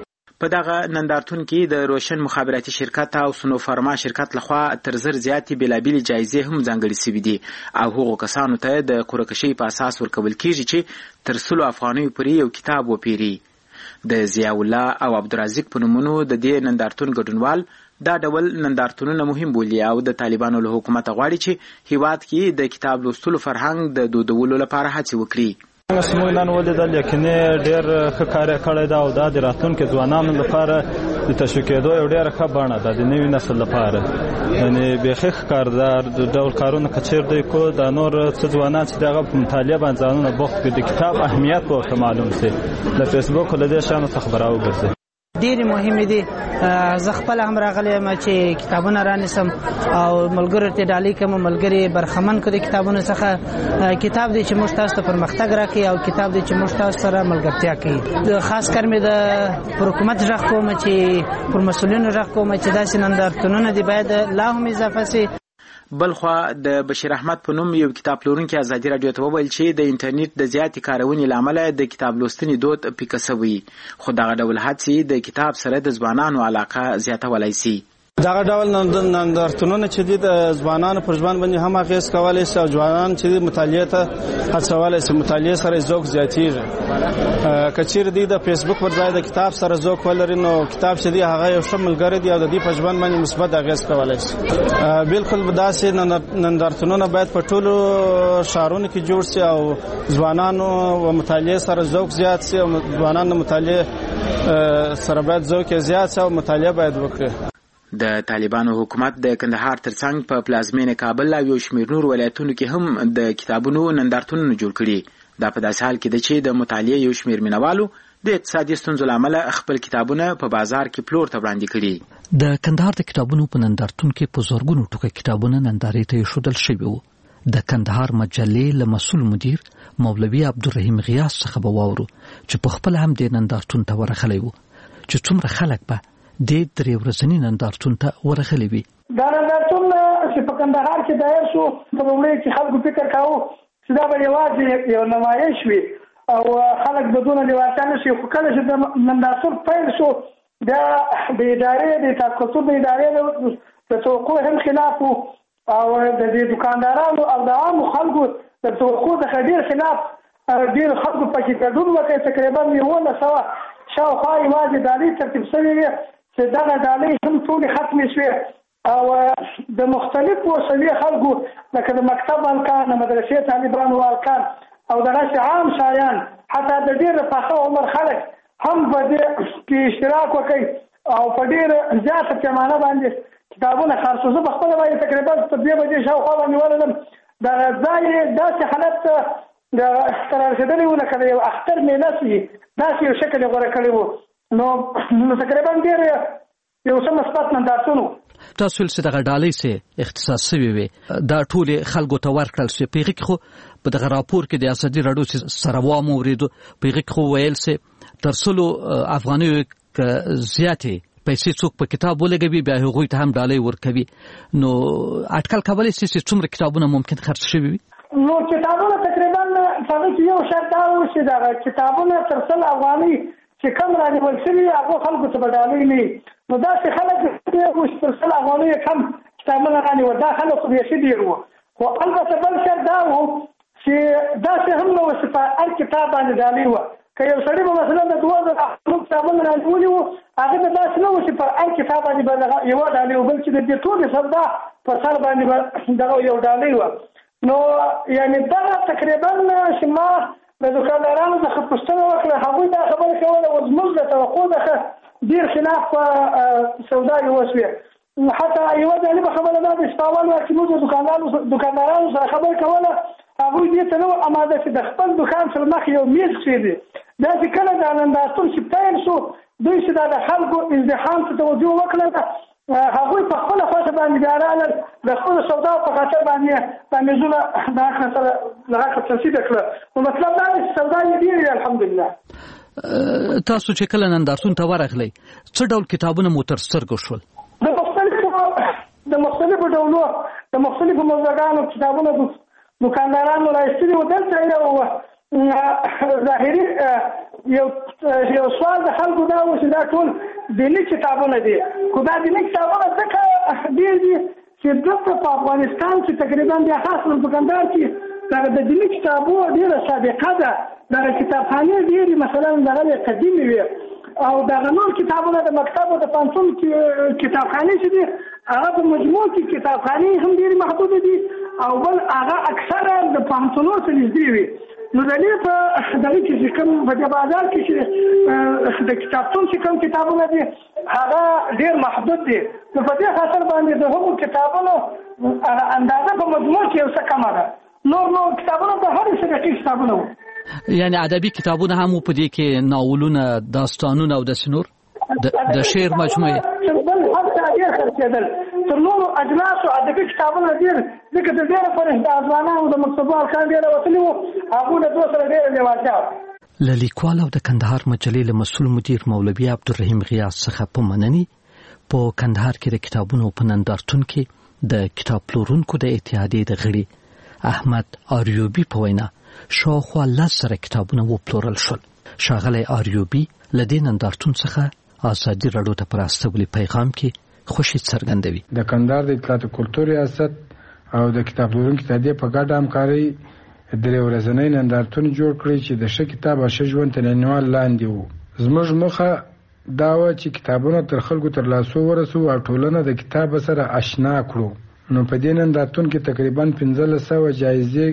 په دغه نندارتون کې د روشن مخابراتي شرکت او سنوفارما شرکت لخوا تر زر زیاتې بېلابېلې جایزې هم ځانګړې سوي دي او هغو کسانو ته د قرعه‌کشۍ په اساس ورکول کېږي چې تر سلو افغانیو پورې یو کتاب وپېري. د ضیاء الله او عبدالرزاق په نومونو د دې نندارتون ګډونوال دا ډول نندارتونونه مهم بولي او د طالبانو له حکومته غواړي چې هیواد کې د کتاب لوستلو فرهنګ د دودولو لپاره هڅې وکړي. موږ نن ولیدل یقیني ډېر ښه کار یې کړی ده او دا د راتلونکي ځوانانو لپاره د تشویق کېدو یو ډېره ښه بڼه ده د نوي نسل لپاره. یعنې بیخي ښه کار ده ډول کارونه که چېر دوی کو دا نور څه ځوانان چې د هغه په مطالعه باندې ځانونه بوخت کړي د کتاب اهمیت به ورته معلوم سي له فیسبوک له دې شیانو څخه به راوګرځي. ډېرې مهمې دي. زه خپله هم راغلی یم چې کتابونه رانیسم او ملګرو ته ډالۍ کوم ملګري برخمن کړو د کتابونو څخه. کتاب دی چې موږ تاسو ته پرمختګ راکوي او کتاب دی چې موږ تاسو سره ملګرتیا کوي. خاص کر مې د پر حکومت غږ کوم چې پر مسؤلینو غږ کوم چې داسې نندارتونونه دي باید لا هم اضافه سي. بلخوا د بشیر احمد په نوم یو کتاب پلورونکی ازادي راډیو ته وویل چې د انټرنیټ د زیاتې کارونې له امله د کتاب لوستنې دود پیکه سوی خو دغه ډول هڅې د کتاب سره د ځوانانو علاقه زیاتولی سي. دغه ډول نندارتونونه چې دي د ځوانانو پر ژوند باندې هم اغېز کولی شي او ځوانان چې دي مطالعې ته هڅولی شي. مطالعې سره ذوق زیاتېږي. که چیرې دوی د فیسبوک پر ځای د کتاب سره ذوق ولري نو کتاب چې دی هغه یو ښه ملګری دی او د دې په ژوند باندې مثبت اغېز کولی شي. بلکل داسې نندارتونونه باید په ټولو ښارونو کې جوړ شي او ځوانانو و مطالعې سره ذوق زیات شي او ځوانان د مطالعې سره باید ذوق یې زیات شي او مطالعه باید وکړي. د طالبانو حکومت د کندهار ترڅنګ په پلازمینه کابل او یو شمېر نور ولایتونو کې هم د کتابونو نندارتونونه جوړ کړي. دا په داسې حال کې ده چې د مطالعې یو شمېر مینوالو د اقتصادي ستونزو له امله خپل کتابونه په بازار کې پلور ته وړاندې کړي. د کندهار د کتابونو په نندارتون کې په زرګونو ټوکه کتابونه نندارې ته ایښودل شوي وو. د کندهار مجلې له مسؤل مدیر مولوي عبدالرحیم غیاث څخه به واورو چې په خپل هم د نندارتون ته ورغلی و چې څومره خلک به د درې ورځني نندارتون ته ورغلي وي. دا نندارتون چې په کندهار کې دایر شو په لومړي کې خلکو فکر کاوه چې دا به یوازې یو نمایش وي او خلک به دونه لیوالتیا نه شي. خو کله چې د نندارتون پیل شو دا د ادارې د تقاصد د ادارې د توقع هم خلاف او د دې دکاندارانو او د عامو خلکو د توقع څخه ډېر خلاف ډېر خلکو پکې ګډون وکړي. تقریبا یوولس سوه شاوخوا یوازې ډالۍ ترتیب شوې وې چې دغه ډالۍ هم ټولې ختمې شوې او د مختلفو سوي خلکو لکه د مکتب هلکان د مدرسې طالبانو هلکان او دغسې عام شایان حتی د ډېر پاخه عمر خلک هم په دې کې اشتراک وکړي او په ډېر زیاته پیمانه باندې کتابونه خرڅو. زه په خپله باندې تقریبا تر دوې بجې شاوخوا باندې ولرم. دغه ځای داسې حالت د تر رسېدلی و لکه د یو اختر میله سي داسې یو شکل یې غوره کړی و. نو نو تقریبا ډېر یو څه مثبت نندارتون و. تاسو ویل چې دغه ډالۍ سې اختصاص سوي وې دا ټولې خلکو ته ورکړل سوې. په هغې کې خو په دغه راپور کې د ازادي راډیو چې سره وامو اورېدو په هغې کې خو ویل سې تر سلو افغانیو که زیاتې پیسې څوک په کتاب ولګوي بیا هغوی ته هم ډالۍ ورکوي. نو اټکل کولی شي چې څومره کتابونه ممکن خرڅ شوي وي؟ نو کتابونه تقریبا هغه کې یو شرط دا و چې دغه کتابونه تر سل افغانۍ چې کم رانیول شوي هغو خلکو ته به ډالۍ نه وي. نو داسې خلک چې تر سل افغانۍ کم کتابونه رانیول دا خلک خو بیخي ډېر وو. خو البته بل شرط دا و چې داسې هم نه وه چې په هر کتاب باندې ډالۍ وه. که یو سړي به مثلا د دوه زره کتابونه رانیولي وو هغه به داسې نه وو چې پر هر کتاب باندې به یوه ډالۍ وه بلکې د دې ټولې سودا په سر باندې به دغه یو ډالۍ وه. نو یعنی دغه تقریبا چې ما د دوکاندارانو څخه پوښتنه وکړه هغوی دا خبره کوله او زموږ د توقع څخه ډېر خلاف سودا یې وشوې. حتی یوه جالبه خبره دا ده چې په اول وخت کې موږ دوکاندارانو سره خبره کوله هغوی دې ته نه وو اماده چې د خپل دوکان سره مخ یو میز کښېږدي. داسې کله دا نندارتون چې پیل شو دوی چې دا د خلکو ازدحام ته توجه وکړه هغوی په خپله خوښه باندې بیا راغلل د خپلو سوداو په خاطر باندې دا میزونه د هغه سره له هغه تنصیبه کړه. نو مطلب دا دی چې سودا یې ډېرې الحمدلله. تاسو چې کله نندارتون ته ورغلی څه ډول کتابونه مو تر سترګو شول؟ د مختلفو د مختلفو ډولو د مختلفو موضوعګانو کتابونه دوکاندارانو رایستلي وو. دلته یو ظاهري یو یو سوال د خلکو دا و چې دا ټول دیني کتابونه دي. خو دا دیني کتابونه ځکه ډېر دي چې دلته په افغانستان کې تقریبا بیا خاص په کندهار کې دغه د دیني کتابو ډېره سابقه ده. دغه کتابخانې ډېرې مثلا دغه قدیمې وي او دغه نور کتابونه د مکتب او د پوهنتون کتابخانې چې دي هغه په مجموع کې کتابخانې هم ډېرې محدودې دي او بل هغه اکثره د پوهنتونونو څخه نږدې وي. نو د دې په دغه کې چې کوم په دې بازار کې چې د کتابتون چې کوم کتابونه دي هغه ډېر محدود دي. نو په دې خاطر باندې د هغو کتابونو اندازه په مجموع کې یو څه کمه ده. نور نور کتابونه د هرې سبقې کتابونه وو، یعنی ادبي کتابونه هم په دې کې ناولونه، داستانونه او داسې نور د شعر مجموعه بل حتی ډېر خرڅېدل. تر نورو اجناسو ادبي کتابونه ډېر ځکه د ډېره فرح د ځوانانو د مکتبو ارکان ډېره وتلي وو، هغوی د دوی سره ډېره لېوالتیا وه. له لیکوال او د کندهار مجلې له مسؤل مدیر مولوي عبدالرحیم غیاث څخه په مننې په کندهار کې د کتابونو په نندارتون کې د کتاب پلورونکو د اتحادیې د غړي احمد آریوبي په وینا شاوخوا لس زره کتابونه وپلورل شول. ښاغلی آریوبي له دې نندارتون څخه ازادي راډیو ته پر استولي پیغام کې خوشي څرګندوي. د کندهار د اطلاعات او کلتور ریاست او د کتاب پلورونکو اتحادیې په ګډه همکارۍ درې ورځنی نندارتون جوړ کړی چې د ښه کتاب او ښه ژوند تر عنوان لاندې وو. زموږ موخه دا وه چې کتابونه تر خلکو تر لاسو ورسوو او ټولنه د کتاب سره اشنا کړو. نو په دې نندارتون کې تقریبا پنځلس سوه جایزې،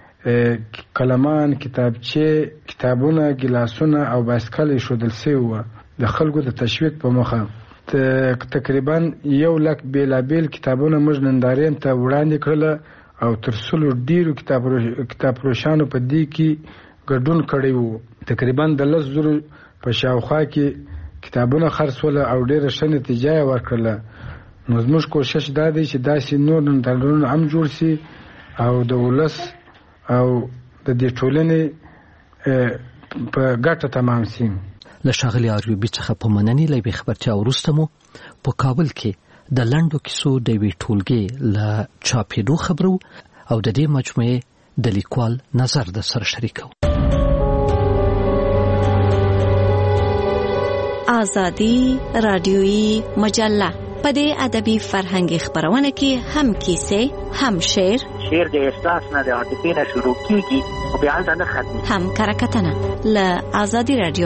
قلمان، کتابچې، کتابونه، ګیلاسونه او بایسکل ایښودل سوي وه د خلکو د تشویق په موخه. تقریبا یو لک بیلابیل کتابونه موږ نندارین ته وړاندې کړله او تر سلو ډیرو کتاب فروشانو په دې کې ګډون کړی وو. تقریبا د لس زرو په شاوخوا کې کتابونه خرڅول او ډیره ښه نتیجه یې ورکړله. نو زموږ کوشش دا دی چې داسې نور نندارتونونه هم جوړ سي او د ولس او د دې ټولنې په ګټه تمام سي. له ښاغلي آریوبي څخه په مننې له یوې خبرتیا وروسته مو په کابل کې د لنډو کیسو د یوې ټولګې له چاپېدو خبرو او د دې مجموعې د لیکوال نظر د سره شریکو. آزادي رادیویي مجله په دې ادبي فرهنګي خبرونه کې هم کیسې، هم شعر شعر د احساس نه د عاطفې نه شروع کیږي او بیا هلته نه ختمي، هم کرکټنه. له آزادي رادیو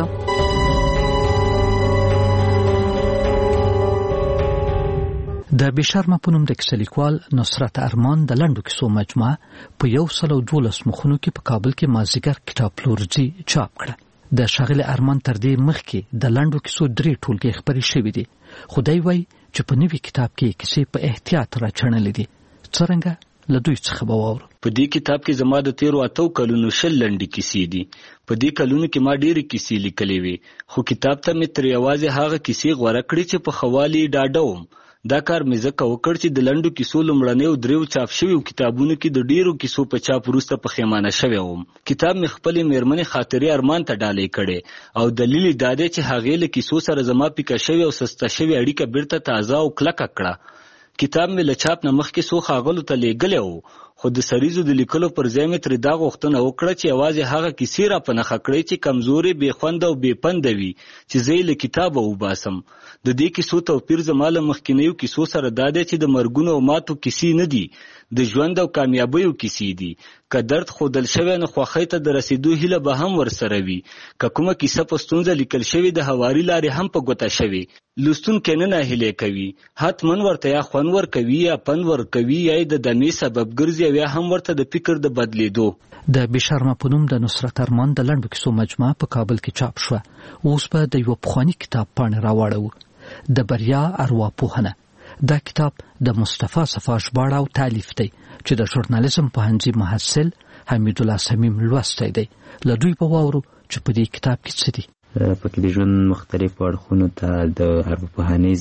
د بشرمه په نوم د کیسه لیکوال نصرت ارمان د لنډو کیسو مجموعه په یو سل او دولس مخونو کې په کابل کې مازدیګر کتاب پلورځي چاپ کړه. د ښاغلي ارمان تر دې مخکې د لنډو کیسو درې ټولګې خپرې شوې دي، خو دی وایي چې په نوي کتاب کې کیسې په احتیاط راچڼلې دي. څرنګه له دوی څخه به واورو. په دې کتاب کې زما د تیرو اتو کلونو شل لنډې کیسې دي. په دې کلونو کې ما ډېرې کیسې لیکلې وې، خو کتاب ته مې تر یوازې هغه کیسې غوره کړې چې په خوالي ډاډه وم. دا کار مې ځکه وکړ چې د لنډو کیسو لومړنیو دریو چاپ شویو کتابونو کې د ډیرو کیسو په چاپ وروسته پښیمانه شوی وم. کتاب مې خپلې میرمنې خاطرې ارمان ته ډالۍ کړې او دلیل یې دا دی چې هغې له کیسو سره زما پیکه شوې او سسته شوې اړیکه بیرته تازه او کلکه کړه. کتاب مې له چاپ نه مخکې څو ښاغلو ته لیږلی و، خو د سریزو د لیکلو پر ځای مې ترې دا غوښتنه وکړه چې یوازې هغه کیسې را په نښه کړئ چې کمزورې، بې خونده او بې پنده وي چې زه یې له کتابه وباسم. د دې کیسو توپیر زما له مخکینیو کیسو سره دا دی چې د مرګونو او ماتو کیسې نه دي، د ژوند او کامیابیو کیسې دي. که درد ښودل شوی نو خوښۍ ته د رسېدو هیله به هم ورسره وي. که کومه کیسه په ستونزه لیکل شوې د هواري لارې هم په ګوته شوې، لوستونکی نه ناهیلی کوي، حتما ورته یا خوند ورکوي یا پند ورکوي یا د دمې سبب ګرځي او یا هم ورته د فکر د بدلیدو. د بشرمه په نوم د نصرت ارمان د لنډو کیسو مجموعه په کابل کې چاپ شوه. اوس به د یو پخواني کتاب پاڼې راواړو، د بریا ارواپوهنه. دا کتاب د مصطفی صفا ژباړه او تالیف دی چې د ژورنالیزم پوهنځي محصل حمید الله صمیم لوستی دی. له دوی به واورو چې په دې کتاب کې څه دي. په کې د ژوند مختلفو اړخونو ته د ارواپوهنیز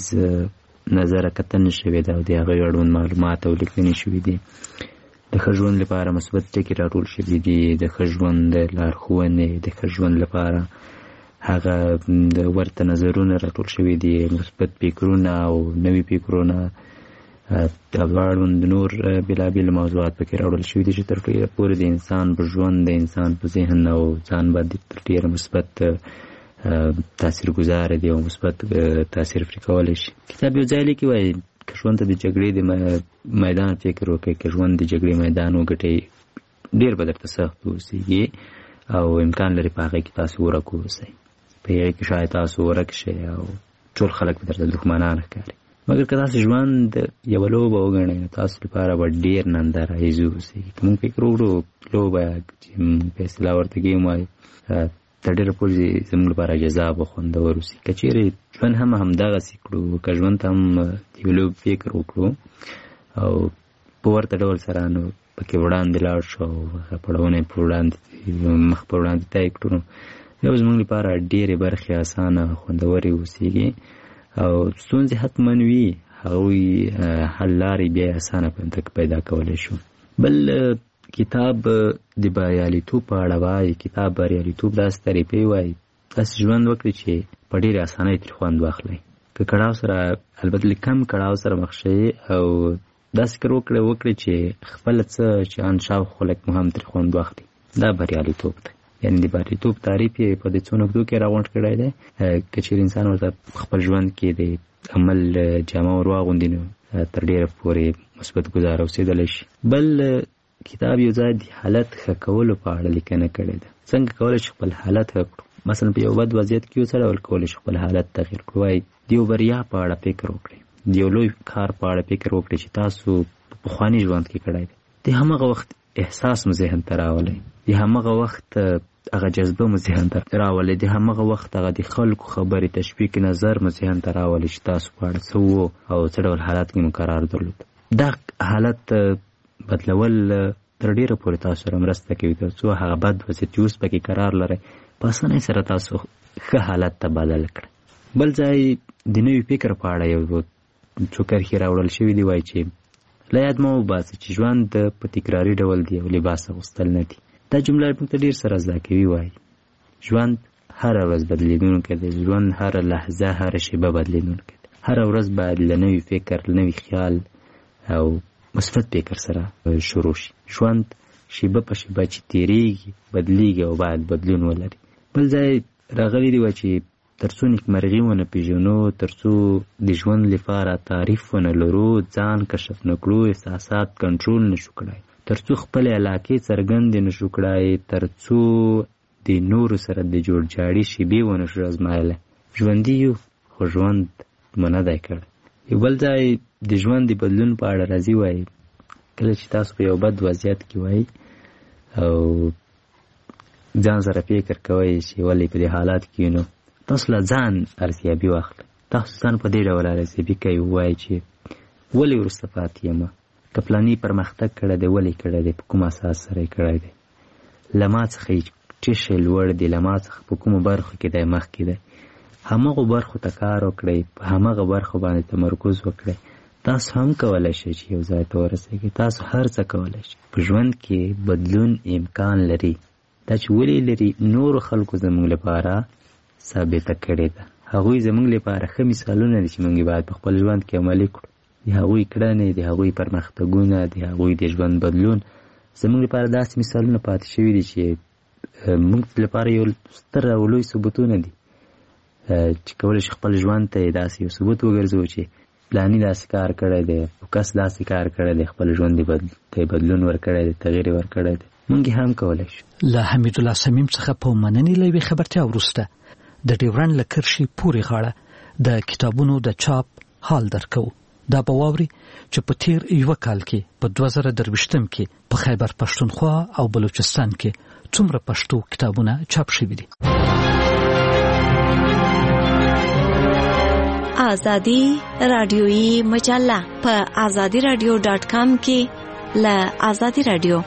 نظره کتنه شوې ده او د هغې اړوند معلومات او لیکنې شوي دي. د ښه ژوند لپاره مثبت ټکي راټول شوي دي، د ښه ژوند لارښوونې، د ښه ژوند لپاره هغه د ورته نظرونه راټول شوي دي، مثبت فکرونه او نوي فکرونه د اړوند نور بېلابېل موضوعات پکې راوړل شوي دي چې تر ډېره پورې د انسان په ژوند، د انسان په ذهن او ځان باندې تر ډېره مثبت تاثیرګذار دی او مثبت تاثیر پرې کولی شي. کتاب یو ځای لیکي وایي که ژوند ته د جګړې د میدان فکر وکړئ، که ژوند د جګړې میدان وګټئ ډېر به درته سخت اوسېږي او امکان لري په هغې کې تاسو ورک واوسئ، په هغې کې شاید تاسو ورک شئ او ټول خلک به درته دښمنان ښکاري. مګر که تاسو ژوند یوه لوبه وګڼئ نو تاسو لپاره به ډېر نندارایز اوسېږي. که موږ فکر وکړو لوبه چې په اصطلاح ورته ګیم وایي تر ډېره پورې زموږ لپاره جذاب او خوندور اوسي. که چیرې ژوند هم همدغسې کړو، که ژوند ته هم د یو لوب فکر وکړو او په ورته ډول سره نو پکې وړاندې لاړ شو او هغه پړاوونه یې په وړاندې مخ په وړاندې طی کړو نو بیا به زموږ لپاره ډېرې برخې اسانه خوندورې اوسېږي او ستونزې حتما وي، هغوی حل لارې بیا یې اسانه پیدا کولی شو. بل کتاب د بریالیتوب په اړه وایي، کتاب بریالیتوب داسې تعریفوي وایي داسې ژوند وکړئ چې په ډېرې اسانۍ ترې خوند واخلئ. که کړاو سره البته له کم کړاو سره مخ شئ او داسې کار وکړئ وکړئ چې خپله څه چې ان شاوخوا خلک مو هم ترې خوند واخلي، دا بریالیتوب دی. یعنې د بریالیتوب تعریف یې په دې څو نقطو کې راغونډ کړی دی. که چېرې انسان ورته خپل ژوند کې د عمل جامه ور واغوندي نو تر ډېره پورې مثبت ګزاره اوسېدلی شي. بل کتاب یو ځای د حالت ښه کولو په اړه لیکنه کړې ده. څنګه کولی شي خپل حالت ښه کړو؟ مثلا په یو بد وضعیت کې یو څه ډول کولی شي خپل حالت تغیر کړو. وایي د یو بریا په اړه فکر وکړئ، د یو لوی کار په اړه فکر وکړئ چې تاسو په پخواني ژوند کې کړی دی. د همغه وخت احساس مو ذهن ته راولئ، د همغه وخت هغه جذبه مو ذهن ته راولئ، د همغه وخت هغه د خلکو خبرې تشویق نظر مو ذهن ته راولئ چې تاسو په اړه څه وو او څه ډول حالت کې مو قرار درلود. دا حالت بدلول تر ډېره پورې تاسو سره مرسته کوي تر څو هغه بد وضعیت چې اوس پکې قرار لرئ په اسانۍ سره تاسو ښه حالت ته بدل کړئ. بل ځای د نوي فکر په اړه یو څو کرښې راوړل شوي دي. وایي چې له یاد مه وباسئ چې ژوند په تکراري ډول دی او لباس اغوستل نه دي. دا جمله موږ ته ډېر سره زده کوي. وایي ژوند هره ورځ بدلېدونکی دی، ژوند هره لحظه هره شیبه بدلېدونکی دی. هره ورځ باید له نوي فکر، له نوي خیال او مثبت فکر سره شروع شي. ژوند شیبه په شیبه چې تیریږي بدلیږي او باید بدلون ولري. بل ځای راغلی دی چې تر څو نیکمرغي ونه پېژنو، تر څو د ژوند لپاره تعریف ونه لرو، ځان کشف نه کړو، احساسات کنټرول نه شو کړای، تر څو خپلې علاقې څرګندې نه شو کړای، تر څو د نورو سره د جوړجاړي شیبې ونه شو ازمایلی، ژوندي یو خو ژوند مو نه دی کړی. یو بل ځای د ژوند د بدلون په اړه راځي. وایي کله چې تاسو په یو بد وضعیت کې وایي او ځان سره فکر کوئ چې ولې په دې حالات کې نو تاسو له ځان ارزیابي واخلئ. تاسو ځان په دې ډول ارزیابي کوئ، وایي چې ولې وروسته پاتې یم، که پلاني پرمختګ کړی دی ولې کړی دی، په کوم اساس سره یې کړی دی، له ما څخه یې څه شی لوړ دی، له ما څخه په کومو برخو کې دی مخکې دی. همغو برخو ته کار وکړئ، په همغه برخو باندې تمرکز وکړئ. تاسو هم کولی شئ چې یو ځای ته ورسېږئ. تاسو هر څه کولی شئ. په ژوند کې بدلون امکان لري. دا چې ولې لري، نورو خلکو زموږ لپاره ثابته کړې ده. هغوی زموږ لپاره ښه مثالونه دي چې موږ باید په خپل ژوند کې عملي کړو. د هغوی کړنې، د هغوی پرمختګونه، د هغوی د ژوند بدلون زموږ لپاره داسې مثالونه پاتې شوي دي چې موږ لپاره یو ستر او لوی ثبوتونه دي چې کولی شي خپل ژوند ته یې داسې یو ثبوت وګرځوو چې پلاني داسې کار کړی دی، کس داسې کار کړی دی، خپل ژوند ته بدلون ورکړی دی، تغییر ورکړی دی. موږ هم کولی شو. له حمیدالله صمیم څخه په مننې له یوې خبرتیا وروسته د ډیورنډ له کرښې پورې غاړه د کتابونو د چاپ حال درکوو. دا به واوري چې په تیر یوه کال کې په دوه زره درویشتم کې په خیبر پښتونخوا او بلوچستان کې څومره پښتو کتابونه چاپ شوي دي. آزادی رادیویی مجله په آزادی رادیو ډاټ کام کې له آزادی رادیو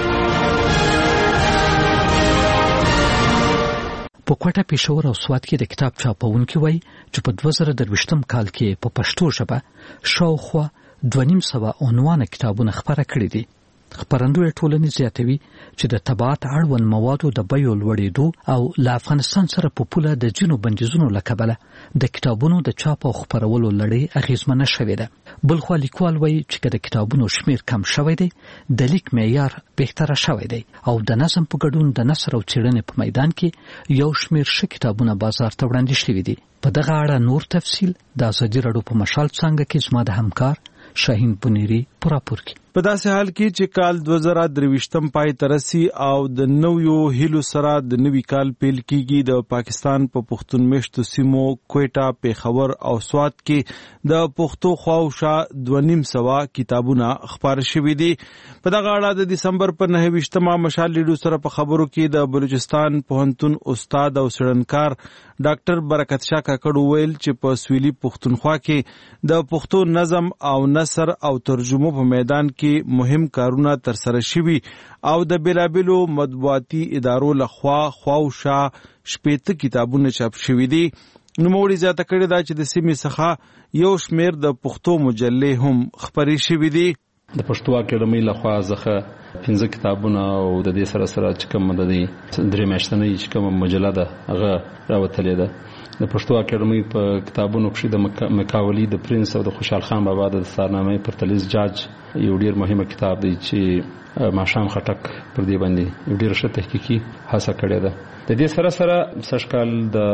په کوټه پېښور او سوات کې د کتاب چاپونکي وایي چې په دوه زره درویشتم کال کې په پښتو ژبه شاوخوا دوه نیم سوه عنوانه کتابونه خپاره کړي دي. خپرندوی ټولنې زیاتوي چې د طباعت اړوند موادو د بیو لوړېدو او له افغانستان سره په پوله د ځینو بندیزونو له کبله د کتابونو د چاپ او خپرولو لړۍ اغیزمنه شوې ده. بلخوا لیکوال وایي چې د کتابونو شمیر کم شوی دی د لیک معیار بهتره شوی دی او د نظم په ګډون د نثر او څېړنې په میدان کې یو شمیر ښه کتابونه بازار ته وړاندې شوي دي. په دغه اړه نور تفصیل د ازادي راډیو په مشال څانګه کې زما د همکار شاهین بونيري پوراپور کی. په داسې حال کې چې کال دوه زره درویشتم پای ته رسي او د نویو هیلو سره د نوي کال پیل کیږي، د پاکستان په پښتون میشتو سیمو کوټا، پیښور او سوات کې د پښتو خواوشا دوه نیم سوه کتابونه خپاره شوي دي. په دغه اړه د دسمبر په نهه ویشتمه مشال ریډیو سره په خبرو کې د بلوچستان پوهنتون استاد او څېړنکار ډاکټر برکت شاه کاکړ وویل چې په سویلي پښتونخوا کې د پښتو نظم او نثر او ترجمو په میدان کې مهم کارونه ترسره شوي او د بیلابیلو مطبوعاتي ادارو لخوا خواوشا شپېته کتابونه چاپ شوي دي. نوموړي زیاته کړې ده چې د سیمې څخه یو شمېر د پښتو مجلې هم خپرې شوي دي. د پښتو اکاډمۍ لخوا څخه پنځه کتابونه او د دې سره سره چې کوم د دې درې میاشتنۍ چې کوم مجله ده هغه راوتلې ده. د پښتو اکاډمۍ په کتابونو کې د مکاولي د پرنس او د خوشحال خان بابا د دستارنامې پرتلیز جاج یو ډیر مهمه کتاب دی چې ماشام خټک پر دې باندې یو ډیر ښه تحقیقي هڅه کړې ده. د دې سره سره سږکال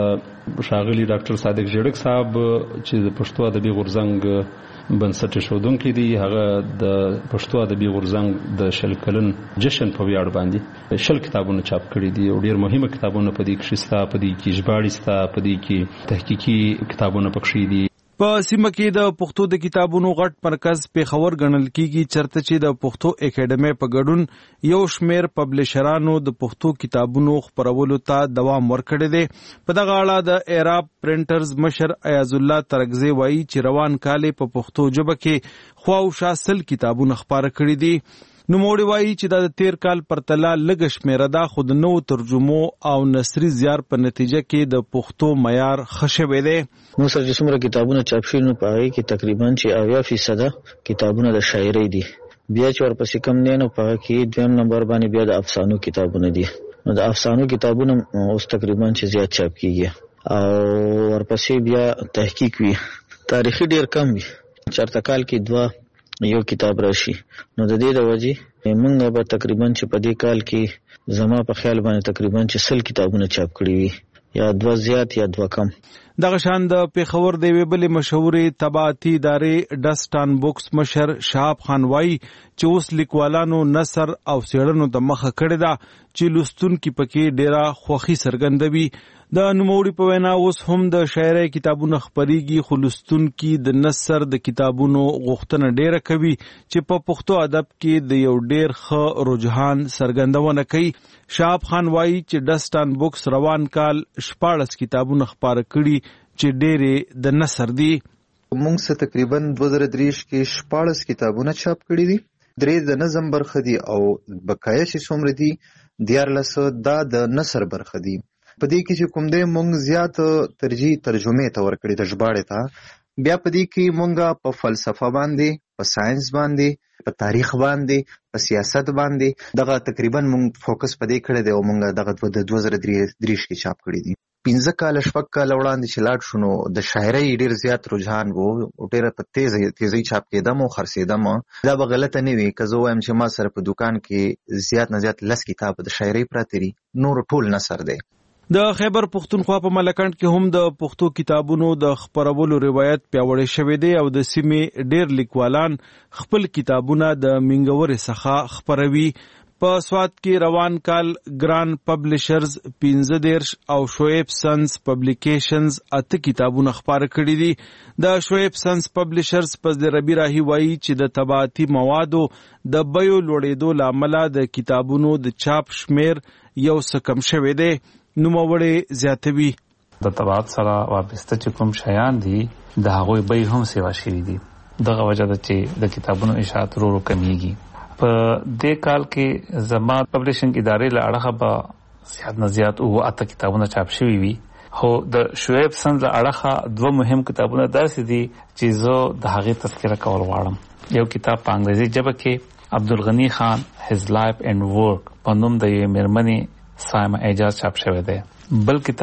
د ښاغلي ډاکټر صادق ژړک صاحب چې د پښتو ادبي غورځنګ بنسټ ایښودونکی دی، هغه د پښتو ادبي غورځنګ د شل کلن جشن په ویاړ باندې شل کتابونه چاپ کړي دي او ډیر مهمه کتابونه په دې کې شته، په دې کې ژباړې شته، په دې کې تحقیقي کتابونه پکښې دي. په سیمه کې د پښتو د کتابونو غټ مرکز پیښور ګڼل کیږي، چرته چې د پښتو اکیډمۍ په ګډون یو شمیر پبلشرانو د پښتو کتابونو خپرولو ته دوام ورکړی دی. په دغه اړه د ایراب پرنټرز مشر ایاز الله ترکزی وایي چې روان کال په پښتو ژبه کې خواوشا سل کتابونه خپاره کړي دي. نوموړي وایي چې دا د تیر کال پرتله لږ شمېره ده، خو د نوو ترجمو او نثري زیار په نتیجه کې د پښتو معیار ښه شوی دی. موږ سره چې څومره کتابونه چاپ شوي نو په هغې کې تقریبا چې اویا فیصده کتابونه د شاعرۍ دي. بیا چې ورپسې کم دی نو په هغه کې دویم نمبر باندې بیا د افسانو کتابونه دي. نو د افسانو کتابونه اوس تقریبا چې زیات چاپ کیږي او ورپسې بیا تحقیق وي. تاریخي ډیر کم وي، چرته کال کې دوه یو کتاب راشي. نو د دې د وجې موږ به تقریبا چې په دې کال کې زما په خیال باندې تقریبا چې سل کتابونه چاپ کړي وي، یا دوه زیات یا دوه کم. دغه شان د پیښور د یوې بلې مشهورې طباعتي ادارې ډسټان بوکس مشر شهاب خان وایي چې اوس لیکوالانو نثر او څېړنو ته مخه کړې ده چې لوستونکي پکې ډېره خوښي څرګندوي. د نوموړي په وینا اوس هم د شاعرۍ کتابونه خپریږي، خو لوستونکي د نثر د کتابونو غوښتنه ډېره کوي چې په پښتو ادب کې د یو ډېر ښه رجحان څرګندونه کوي. شهاب خان وایي چې ډسټان بوکس روان کال شپاړس کتابونه خپاره کړي چې ډېرې د نثر دي. موږ څه تقریبا دوه زره دریش کې شپاړس کتابونه چاپ کړي دي، درې د نظم برخه دي او بقایا چې څومره دي دیارلس دا د نثر برخه دي. په دې کې چې کوم دی موږ زیات ترجیح ترجمې ته ورکړي د ژباړې ته. بیا په دې کې موږ په فلسفه باندې، په ساينس باندې، په تاریخ باندې، په سیاست باندې دغه تقریبا موږ فوکس په دې کړی دی او موږ دغه د دوه زره دریش کې چاپ کړي دي. پنځه کاله شپږ کاله وړاندې چې لاړ شو نو د شاعرۍ ډېر زیات رجحان و او ډېره په تیزه تیزۍ چاپ کېدم او خرڅېدم. دا به غلطه نه وي که زه وایم چې ما سره په دوکان کې زیات نه زیات لس کتابه د شاعرۍ پراته دي، نور ټول نثر دی. د خیبر پښتونخوا په ملکنډ کې هم د پښتو کتابونو د خپرولو روایت پیاوړی شوی دی او د سیمې ډېر لیکوالان خپل کتابونه د منګورې څخه خپروي. په سوات کې روان کال ګران پبلشرز پنځه دېرش او شعیب سنس پبلیکیشنز اته کتابونه خپاره کړي دي. د شعیب سنس پبلشرز په ربی راهي وایي چې د طباعتي موادو د بیو لوړېدو له امله د کتابونو د چاپ شمیر یو څه کم شوی دی. نوموړی زیاتوي د طباعت سره وابسته چې کوم شیان دي د هغوی بیې هم سیوا شوي دي. دغه وجه ده چې د کتابونو اشاعت ورو ورو کمیږي. په دې کال کې زما پبلیشنګ ادارې له اړخه به زیات نه زیات اووه اته کتابونه چاپ شوي وي، خو د شعیب سند له اړخه دوه مهم کتابونه داسې دي چې زه د هغې تذکره کول غواړم. یو کتاب په انګریزي ژبه کې عبدالغني خان his life and work په نوم د یوې مېرمنې سایمه اعجاز چاپ شوی دی. بل کتاب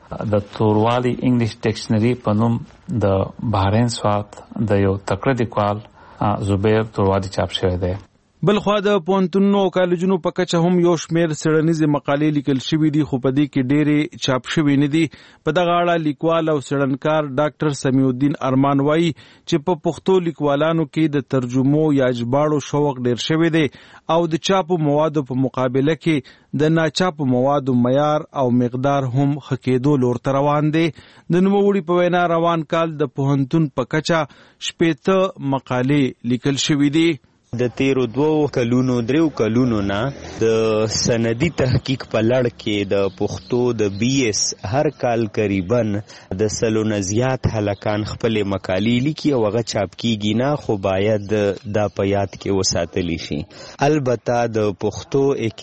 د توروالي انګلیش ډکشنري په نوم د بحرین سوات د یو تکړه لیکوال زبیر توروالي چاپ شوی دی. بلخوا د پوهنتونونو او کالجونو په کچه هم یو شمېر څېړنیزې مقالې لیکل شوي دي، خو په دې کې ډېرې چاپ شوي نه دي. په دغه اړه لیکوال او څېړنکار ډاکټر سمیع الدین ارمان وایي چې په پښتو لیکوالانو کې د ترجمو یا ژباړو شوق ډېر شوی دی او د چاپو موادو په مقابله کې د ناچاپو موادو معیار او مقدار هم ښه کېدو لور ته روان دی. د نوموړي په وینا روان کال د پوهنتون په کچه شپېته مقالې لیکل شوي دي. د تیرو دوو کلونو دریو کلونو نه د سندي تحقیق په لړ کې د پښتو د بی ایس هر کال قریبا د سلو نه زیات هلکان خپل مقالې لیکي او هغه چاپ کیږي نه، خو باید دا په یاد کې وساتلی شي. البته د پښتو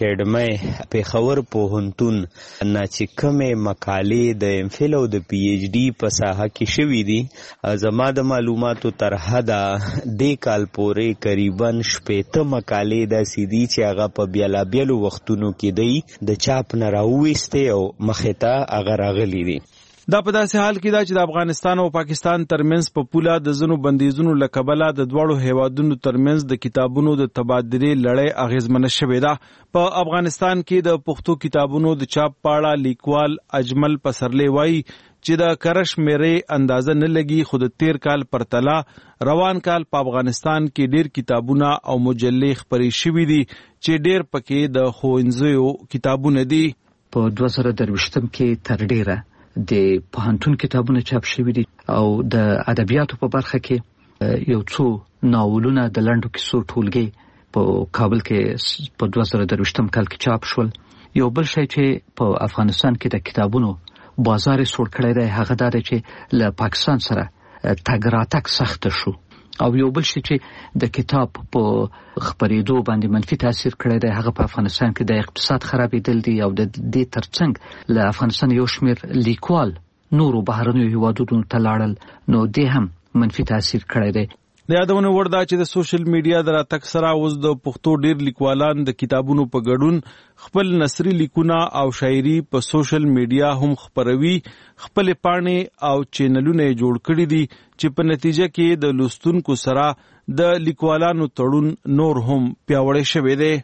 اکیډمي پیښور پوهنتون نه چې کومې مقالې د ایم فل او د پی ایچ ډي په ساحه کې شوي دي، زما د معلوماتو تر حده دې کال پورې قریبا شپېته مقالې داسې دي چې هغه په بیلابیلو وختونو کې دی د چاپ نه راوویستې او مخې ته هغه راغلي دي. دا په داسې حال کې ده چې د افغانستان او پاکستان ترمنځ په پوله د ځینو بندیزونو له کبله د دواړو هیوادونو ترمنځ د کتابونو د تبادلې لړۍ اغیزمنه شوې ده. په افغانستان کې د پښتو کتابونو د چاپ په اړه لیکوال اجمل پسرلی وایي چې د کرش میرې اندازه نه لګي، خو د تیر کال پرتله روان کال په افغانستان کې ډیر کتابونه او مجلې خپرې شوي دي چې ډیر پکې د ښوونځیو کتابونه دي. په دوه زره درویشتم کې تر ډیره د پوهنتون کتابونه چاپ شوي دي او د ادبیاتو په برخه کې یو څو ناولونه د لنډو کیسو ټولګي په کابل کې په دوه زره درویشتم کال کې چاپ شول. یو بل شی چې په افغانستان کې د کتابونو بازار سوړ کړی دی هغه دا دی چې له پاکستان سره تګ راتګ سخته شو، او یو بل شی چې د کتاب په خپرېدو باندې منفي تاثیر کړی دی هغه په افغانستان کې د اقتصاد خرابېدل دي او د دې ترڅنګ له افغانستان یو شمېر لیکوال نورو بهرنیو هیوادونو ته لاړل، نو دې هم منفي تاثیر کړی دی. د یادونه وړ ده چې د سوشل میډیا د راتګ سره اوس د پښتو ډیر لیکوالان د کتابونو په ګډون خپل نثري لیکونه او شاعري په سوشل میډیا هم خپروي. خپل پاڼې او چینلونه جوړ کړي دي چې په نتیجه کې د لوستونکو سره د لیکوالانو تړون نور هم پیاوړی شوی دی.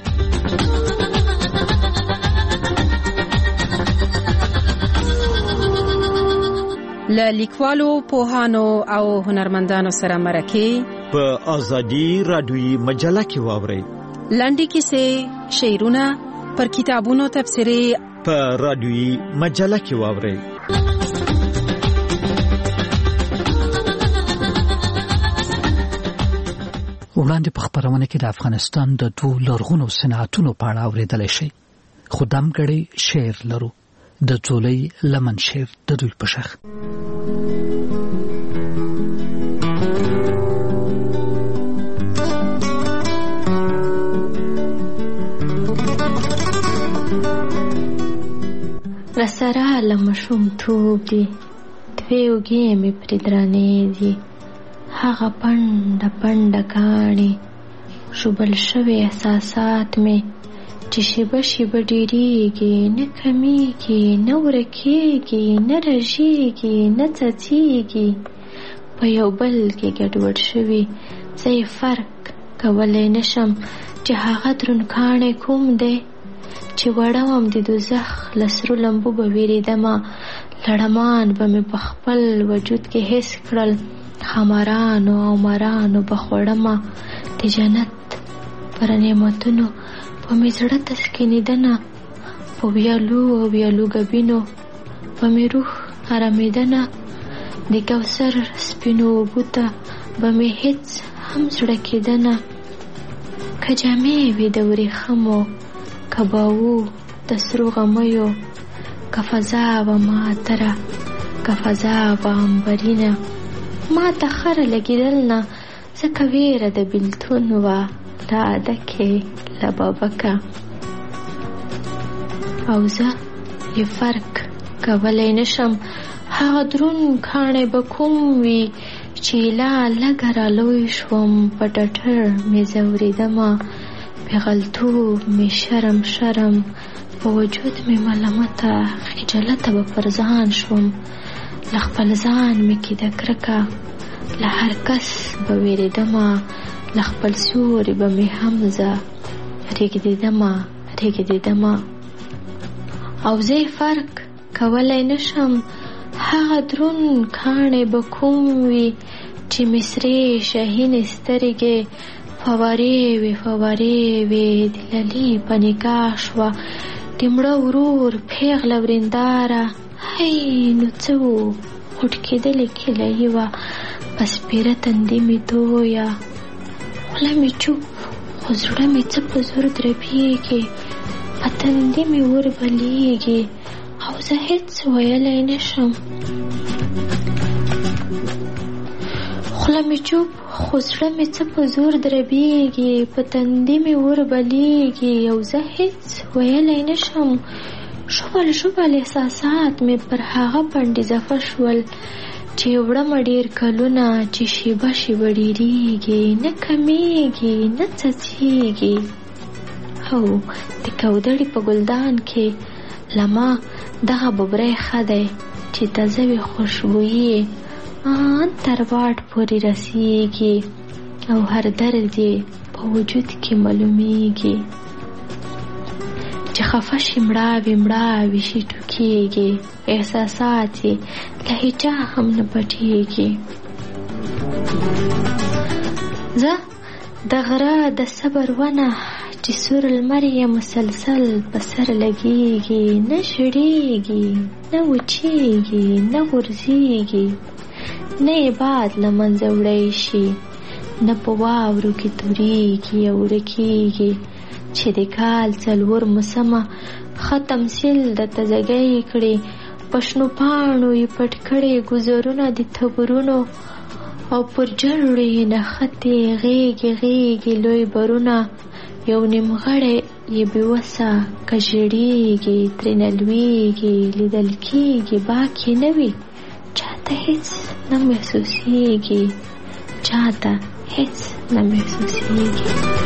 له لیکوالو، پوهانو او هنرمندانو سره مرکې په ازادي رادیوي مجله کې واورئ. لنډې کیسې، شعرونه، پر کتابونو تبصرې په رادیوي مجله کې واورئ. وړاندې په خپرونه کې د افغانستان د دوو لرغونو صنعتونو په اړه اورېدلی شئ، خو دمګړی شعر لرو. د ځولۍ لمن شعر د دوی په شخ. رسره لمشوم توب دی دوی اوږې مې پرې درانې دي، هغه پنډه پنډه کاڼې شوبل شوي احساسات مې چې شیبه شیبه ډېرېږي، نه کمیږي، نه ورکېږي، نه رژېږي، نه څڅېږي، په یو بل کې ګډوډ شوي. زه یې فرق کولی نشم چې هغه دروند کاڼی کوم دی چې وړوم د دوزخ له سرو لمبو به وېرېدمه، لړمان به مې په خپل وجود کې حس کړل، خمرانو او مرانو به خوړمه، د جنت پر نعمتونو په مې زړه تسکینېدنه، په ویالو او ویالو ګبینو په مې روح ارامېدنه، د کوثر سپینو اوبو ته به مې هېڅ هم زړه کېدنه، که جامې وې د ورېښمو، که باو د سرو غمیو، که فضا وه معطره، که فضا وه عنبرینه، ما ته خره لګېدل نه ځکه ویره د بېلتون وه له عدکې له بابکه، او زه یې فرق کولی نشم هغه دروند کاڼی به کوم وي چې لا لږه رالوی شوم، په ټټر مې ځورېدمه، پېغلتوب مې شرم شرم په وجود مې ملامته خجالته به پر ځان شوم، له خپل ځان مې کیده کرکه، له هر کس به وېرېدمه، له خپل سیوري به مې هم زه رېږدېدمه رېږدېدمه او زه یې فرق کولی نشم. هغه دروند کاڼې به کوم وي چې مې سرې شهینې سترګې فوارې وې فوارې وې د للي په نګاه شوه، د مړه ورور پیغله ورېنداره هی نو څه و غوټ کېدلې کیلهیي وه، په سپېره تندې مې تویه، خوله مې چوپ خو زړه مې څه په زور دربېږي، په تندې مې ور بلیږي او زه هېڅ ویلی نشم. خوله مې چوپ خو زړه مې څه په زور دربېږي، په تندې مې ور بلیږي او زه هېڅ ویلی نشم. ژوبل ژوبل احساسات مې پر هغه باندې ځفه شول چې وړمه ډېر کلونه، چې شیبه شیبه ډېرېږي، نه کمیږي نه څڅېږي. او د کودړې په ګلدان کې له ما دغه ببری ښه دی چې تازه وي خوشبويي ان تر واټ پورې رسیږي او هر درد یې په وجود کې معلومیږي، چې خفه شي مړاوي مړاوي شي ټوکېږي، احساسات یې له هیچا هم نه پټېږي. زه د غره د صبر ونه چې سور لمر یې مسلسل په سر لګېږي، نه ژړېږي نه وچېږي نه غورځېږي، نه یې باد له منځه وړی شي، نه په واورو کې تورېږي او ورکېږي، چې د کال څلور موسمه ښه تمثیل د تازګۍ کړي، په شنو پاڼو یې پټ کړي ګذرونه د تبرونو، او پر جړو یې نښتې غېږې غېږې لوی برونه، یو نیمغړی یې بېوسه که ژړېږي ترېنه لوېږي، لیدل کېږي باک یې نه وي، چاته هېڅ نه محسوسېږي، چاته هېڅ نه محسوسېږي.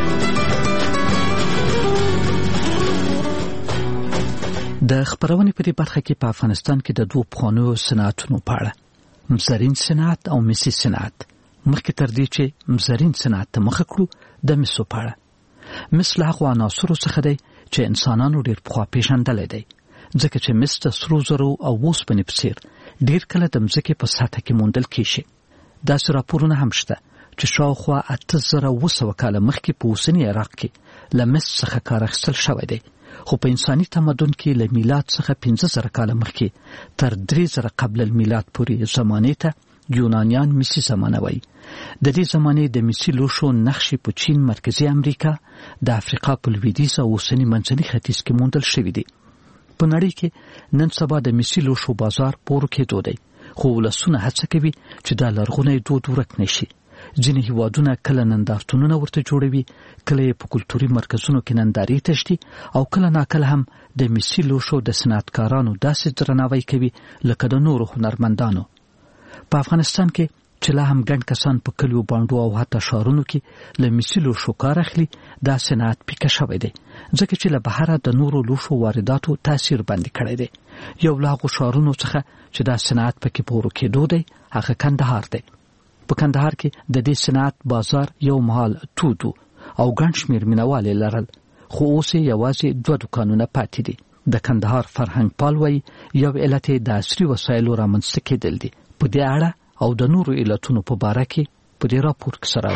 د خپرونې په دې برخه کې په افغانستان کې د دوو پخوانیو صنعتونو په اړه، مزرین صنعت او مسي صنعت، مخکې تر دې چې مزرین صنعت ته مخه کړو د مسو په اړه. مس له هغو عناصرو څخه دی چې انسانانو ډېر پخوا پېژندلی دی، ځکه چې مس د سرو زرو او اوسپنې په څېر ډېر کله د مځکې په سطحه کې موندل کېږي. داسې راپورونه هم شته چې شاوخوا اته زره اوه سوه کاله مخکې په اوسني عراق کې له مس څخه کار اخیستل شوی دی، خو په انساني تمدن کې له میلاد څخه پنځه زره کاله مخکې تر درې زره قبل المیلاد پورې زمانې ته یونانیان مسي زمانه وایي. د دې زمانې د مسي لوښو نقشې په چین، مرکزي امریکا، د افریقا په لویدیځ او اوسني منځني ختیځ کې موندل شوي دي. په نړۍ کې نن سبا د مسي لوښو بازار په ورکېدو دی، خو ولسونه هڅه کوي چې دا لرغونی دود ورک نه شي. ځینې هیوادونه کله نندارتونونه ورته جوړوي، کله یې په کلتوري مرکزونو کې نندارې تشدي، او کله ناکله هم د مسي لوښو د صنعتکارانو داسې درناوی کوي لکه د نورو هنرمندانو. په افغانستان کې چې لا هم ګڼ کسان په کلیو باندو او حتی ښارونو کې له مسي لوښو کار اخلي، دا صنعت پیکه شوی دی، ځکه چې له بهره د نورو لوښو وارداتو تاثیر باندې کړی دی. یو له هغو ښارونو څخه چې دا صنعت پکې په ورکېدو دی هغه کندهار دی. په کندهار کې د دې صنعت بازار یو مهال تود او ګڼ شمېر مینوال یې لرل، خو اوس یې یوازې دوه دوکانونه پاتې دي. د کندهار فرهنګ پال وایي یو علت یې د عصري وسایلو رامنځته کېدل دي. په دې اړه او د نورو علتونو په باره کې په دې راپور کې سره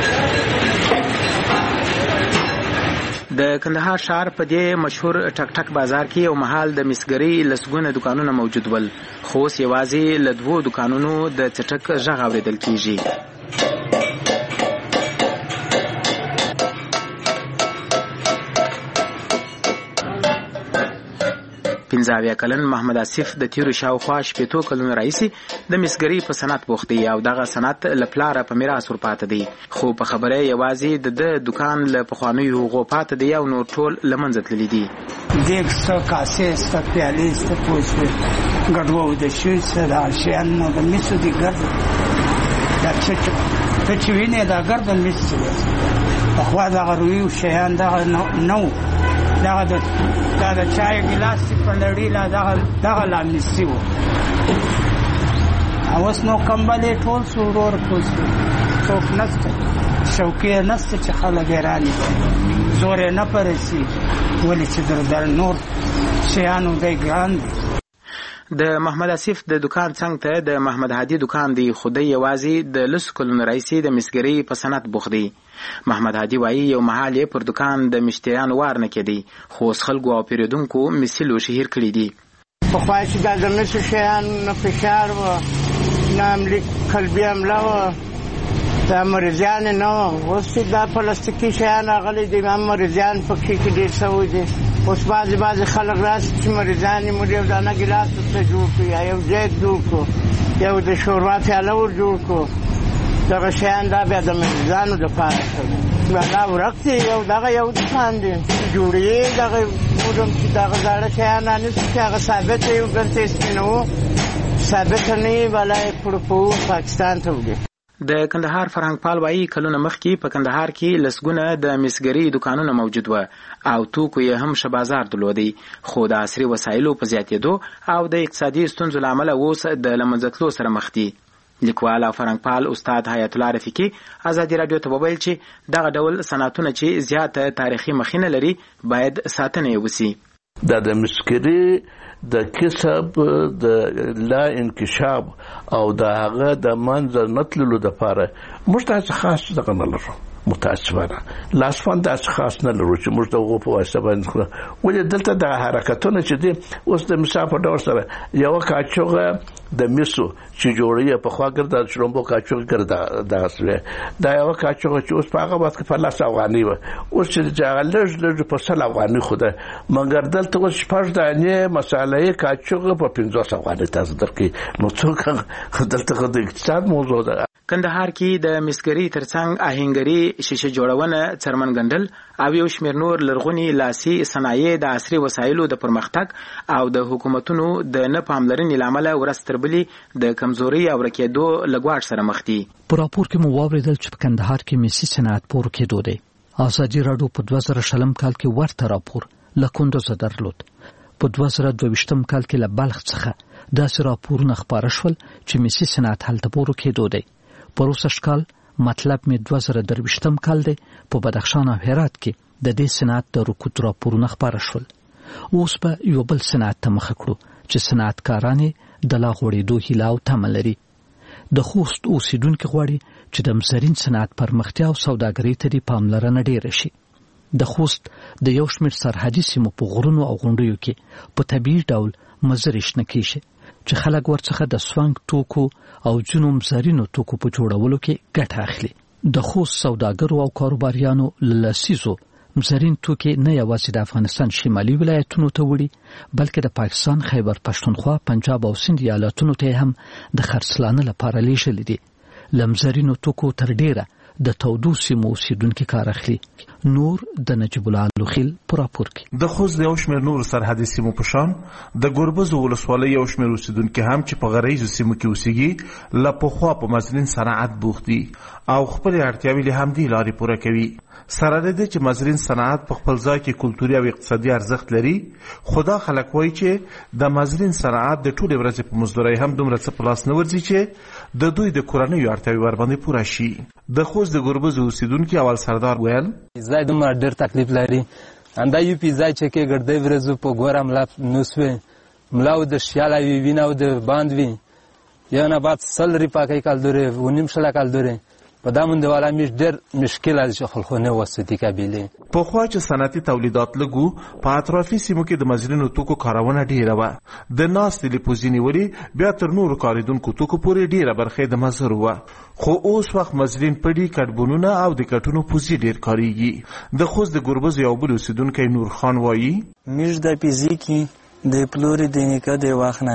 د کندهار ښار په دې مشهور ټک ټک بازار کې یو مهال د مسګرۍ لسګونه دکانونه موجود ول، خو اوس یوازې له دوو دکانونو د چټک غږ اورېدل کېږي. پنځه اویا کلن محمد آصف د تیرو شاوخوا شپېتو کلونو راهیسې د مسګرۍ په صنعت بوخت دی او دغه صنعت له پلاره په میراث ورپاته دی، خو په خبره یوازې د ده دکان له پخوانیو هغو پاته دی او نور ټول له منځه تللي دي. دیګ سته، کاسې سته، پیالې سته، پوه شوې ګډوډ شوي څه دا شیان نو د مسو دي ګرد دا څه ته چې وینې دا ګرد د مس پخوا دغه رویو شیان دغه نه وو، دغه د دا د چای ګلاس چې په نړۍ لا دغه دغه لا نیسي وو. اوس نو کمبلې ټول سو ورور ټول سو څوک نسته شوقي نسته چې خلک یې رالي زور یې نه پرسي ولې چې در در نور شیانو دی ګران دی. د محمد اسیف د دکان څنګ ته د محمد هادي دکان دی خدای یوازې د لس کلونو رئیسي د مسګري په صنعت بوخت دی. محمد هادي وایي یو مهال یې پر دکان د مشتریانو وار نه کېدی خو اوس خلکو او پیرودونکو مثل او شهیر کړي دي. پخوا چې دا د مسو شیانو نه فشار و نه املیک قلبي حمله و دا مریضیان نه و. اوس چې دا پلاستیکي شیان راغلي دي مریضیان پکې کې ډېر شوي دي. اوس بعضې بعضې خلک راسي چې مریضان یې مور یو دانه ګیلاس ورته جوړ کړو یا یو جیک جوړ کړو یو د شوروا پیاله ور جوړ کړو. دغه شیان دا بیا د مریضانو دپاره شوي. دا ورک دی یو دغه یو دکان دی جوړې دغه ګورم چې دغه زاړه شیان رانیسي چې هغه ثابت یو دلته سپینوو ثابته نه وي بله یې کړپوو پاکستان ته وړي. د کندهار فرهنګپال وایي کلونه مخکې په کندهار کې لسګونه د مسګري دکانونه موجود و او توکو یې هم ښه بازار درلودی خو د عصري وسایلو په زیاتېدو او د اقتصادي ستونزو له امله اوس د له منځه تلو سره مخ دي. لیکوال او فرهنګپال استاد حیات الله رفیقي ازادي راډیو ته وویل چې دغه ډول صنعتونه چې زیاته تاریخي مخینه لري باید ساتنه یې وسي. دا د مسګري د کسب د لا انکشاف او د هغه د منځ نه تللو دپاره موږ داسې خاص دغه نه لرو. متاسفانه لاسفان داسې خاص نه لرو چې موږ د هغو په واسطه باندې خورو. ولې دلته دغه حرکتونه چې دي اوس د مثال په ډول سره یوه کاچوغه د مسو چې جوړوي پخوا ګرده شړومبو کاچوغه ګرده دغه سوی دا یوه کاچوغه چې اوس په هغه وخت کې په لس افغانۍ وه اوس چې هغه لږ لږ په سل افغانۍ خو ده مګر دلته اوس شپږ دانې مسالې کاچوغه په پنځوس افغانۍ تاسو درکوي. نو څوک دلته خو د اقتصاد موضوع ده. کندهار کې د مسګري ترڅنګ آهنګري شیشه جوړونه څرمن ګنډل او یو شمېر نور لرغوني لاسي صنایع د عصري وسایلو د پرمختګ او د حکومتونو د نه پاملرنې له امله ورځ تر بلې د کمزوري او ورکېدو له ګواښ سره مخ دي. په راپور کې مو واورېدل چې په کندهار کې مسي صنعت په ورکېدو دی. ازادي راډیو په دوه زره شلم کال کې ورته راپور له کندوز درلود. په دوه زره دوه ویشتم کال کې له بلخ څخه داسې راپورونه خپاره شول چې مسي صنعت هلته په ورکېدو دی. پروسه شکال مطلب می دوه زره درویشتم کال دی په بدخشان او هرات کې د دې صنعت د رکود راپورونه خپاره شول. اوس به یو بل صنعت ته مخه کړو چې صنعتکاران د لا غوړېدو هیله او تمه لري. د خوست اوسیدونکو غواړي چې د مزرین صنعت پرمختیا او سوداګرۍ ته د پاملرنه ډېره شي. د خوست د یو شمېر سرحدي سیمو په غرونو او غونډیو کې په طبیعي ډول مزرې شنه کیږي چې خلک ورڅخه د سوانګ توکو او ځینو مزرینو توکو په جوړولو کې ګټه اخلي. د خوست سوداګرو او کاروباریانو له لسیزو مزرین توکي نه یوازې د افغانستان شمالي ولایتونو ته وړي بلکې د پاکستان خیبر پښتونخوا پنجاب او سند ایالتونو ته هم د خرڅلانه لپاره لیږل دي. لمزرینو توکو تر ډیره د تودو سیمو اوسیدونکو کار اخلي. نور د نجیب الله لوخیل پر راپور کې د خوست د یو شمېر نور سرحدي سیمو په شان د ګوربز ولسوالۍ یو شمېر اوسیدونکو هم چې په غریزو سیمو کې اوسېږي لا پخوا په مزرین صنعت بوخت دي او خپل اړتیاوې له همدې لارې پوره کوي. سره دې چې مزرین صنعت په خپل ځای کې کلتوري او اقتصادي ارزښت لري خدا خلک وایي چې د مزرین صنعت د ټولې ورځې په مزدورۍ هم دومره څه په لاس نه ورځي چې د دوی د کورنیو اړتیاوې ورباندې پوره شي. د خوست د ګوربز اوسیدونکو اول سردار ویل زای دومره ډېر تکلیف لري اندا یو پی ځای چې کې ګرځي ورځو په ګورم لا نوسوي ملاو د شیاله وی ویناو د باند وی یا نه بعد سل ری پاکي کال دوره ونیم شلا کال دوره په دامن دیواله مش ډېر مشکل از خلخونه وسدي قبيله په خوا چې صنعتي تولیدات لګو په اطرافي سیمو کې د مزرینو توکو کارونه ډیره و د ناس د لپوزینی وری بیا تر نورو کاریدونکو توکو پورې ډیره برخه د مزر و خو اوس وخت مزرین پړي کډبونونه او د کټونو پوزي ډیر کاریږي. د خوست د ګوربز یو بل اوسیدونکو نور خان وایي مش د فزیکی د پلوري د نیکه د واخنه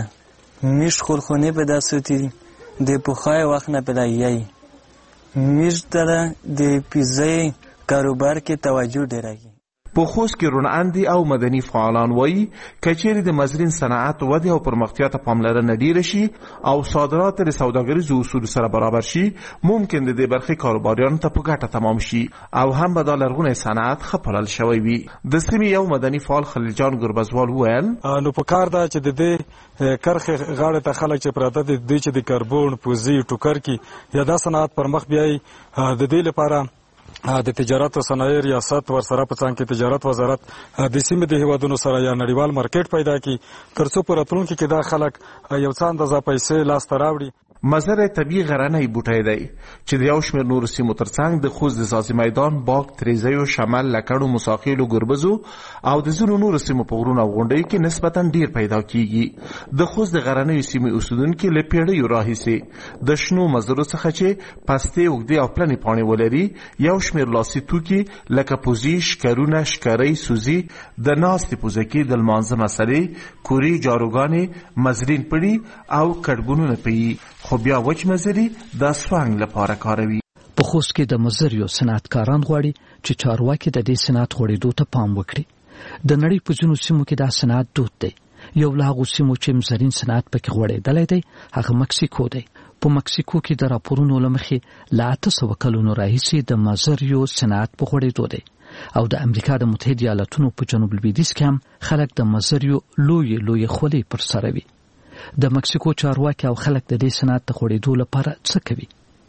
مش خلخونه په داسوتی د پوخای واخنه پدایي مش تر د پیزای کاروبار کې توجه ډیرایي. په خوست کې روناندي او مدني فعالان وایي کچېرې د مزرین صنعت ودې او پرمختیا ته پاملرنه ډیره شي او صادرات د سوداګریزو اصولو سره برابر شي، ممکن د دې برخې کاروباریانو ته په ګټه تمام شي او هم به دا لرغونی صنعت ښه پالل شوی وي. د سیمې یو مدني فعال خلیل جان ګربزوال وویل نو په کار ده چې د دې کرښې غاړې ته خلک چې پراته دي د چې د کاربون پوزي ټوکر کې یا دا صنعت پر مخ بیایي د دې لپاره د تجارت او صنایع ریاست ورسره په څنګ کې تجارت وزارت د سیمې د هیوادونو سره یا نړیوال مارکیټ پیدا کړي تر څو په راتلونکي کې دا خلک یو څه اندازه پیسې لاس ته راوړي. مزر طبیعي غرنی بوټی دی چې د یو شمېر نورو سیمو ترڅنګ د خوست د سازي میدان، باغ، تریزیو، شمال، لکړو، مساخیلو، ګربزو او د ځینو نورو سیمو په غرونو او غونډیو کې نسبتا ډیر پیدا کیږي. د خوست د غرنیو سیمې اوسیدونکي له پیړیو راهیسې د شنو مزرو څخه چې پستې، اوږدې او پلنې پاڼې ولري یو شمېر لاسي توکي لکه پوزي، شکرونه، شکرۍ، سوزي، د ناستې پوزکي، د لمانځه مسلې، کوري، جاروګانې، مزرین پړي او کډبونونه پي، خو بیا وچ مزري د سوانګ لپاره کاروي. په خوست کې د مزریو صنعتکاران غواړي چې چارواکي د دې صنعت غوړېدو ته پام وکړي. د نړۍ په ځینو سیمو کې دا صنعت دود دی. یو له هغو سیمو چې مزرین صنعت پکې غوړېدلی دی هغه مکسیکو دی. په مکسیکو کې د راپورونو له مخې له اته سوه کلونو راهیسې د مزریو صنعت په غوړېدو دی او د امریکا د متحده ایالاتونو په جنوب لویدیځ کې هم خلک د مزریو لویې لویې خولۍ پر سره وي. د مکسیکو چارواکي او خلک د دې صنعت ته غوړېدو لپاره څه کوي؟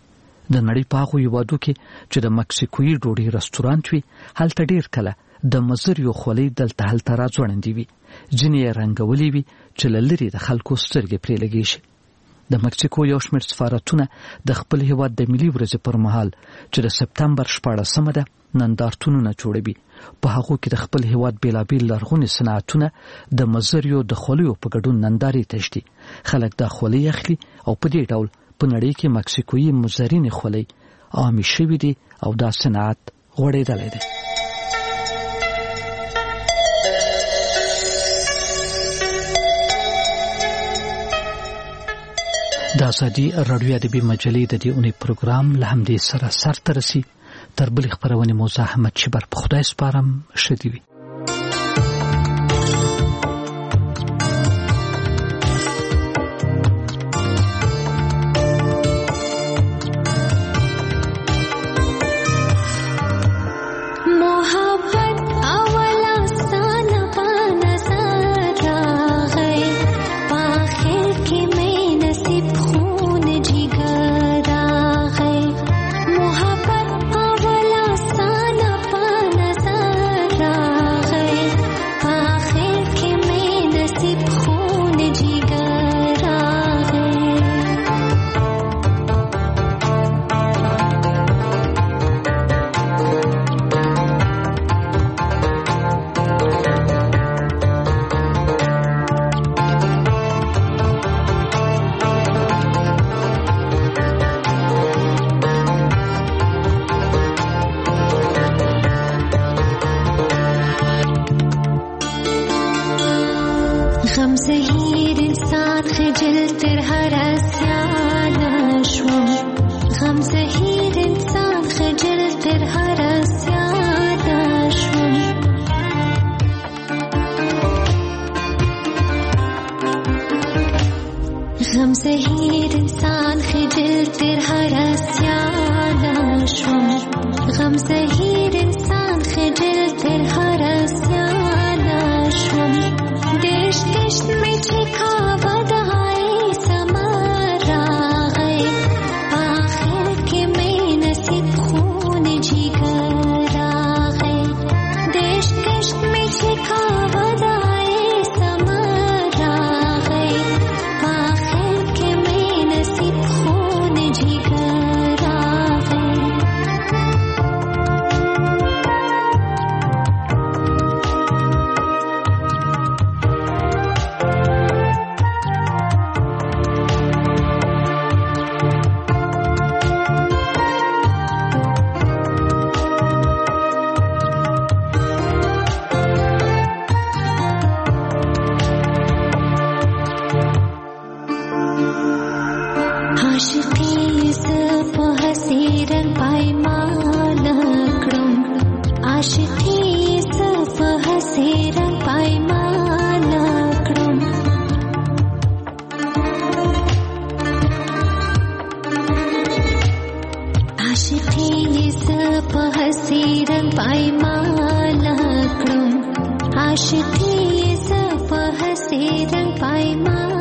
د نړۍ په هغو هیوادو کې چې د مکسیکوي ډوډۍ رستورانت وي هلته ډیر کله د مزریو خولۍ دلته هلته راځوړندې وي، ځینې یې رنګولې وي چې له لرې د خلکو سترګې پرې لګې شي. د مکسیکو یو شمېر سفارتونه د خپل هیواد د ملي ورځې پر مهال چې د سپتمبر شپاړسمه ده نندارتونونه جوړوي. په هغو کې د خپل هیواد بیلابیل لرغوني صنعتونه د مزریو د خولیو په ګډون نندارې تشدي. خلک دا خولۍ اخلي او په دې ډول په نړۍ کې مکسیکوي مزرینې خولۍ عامې شوي دي او دا صنعت غوړېدلی دی. د ازادي راډیو ادبي مجلې د دې اونۍ پروګرام له همدې سره سرته رسي. تر بلې خپرونې مو زه احمد شیبر په خدای سپارم. ښه دې وي. په هسې رنګ پایماله کړم عاشقي زه په هسې رنګ پایماله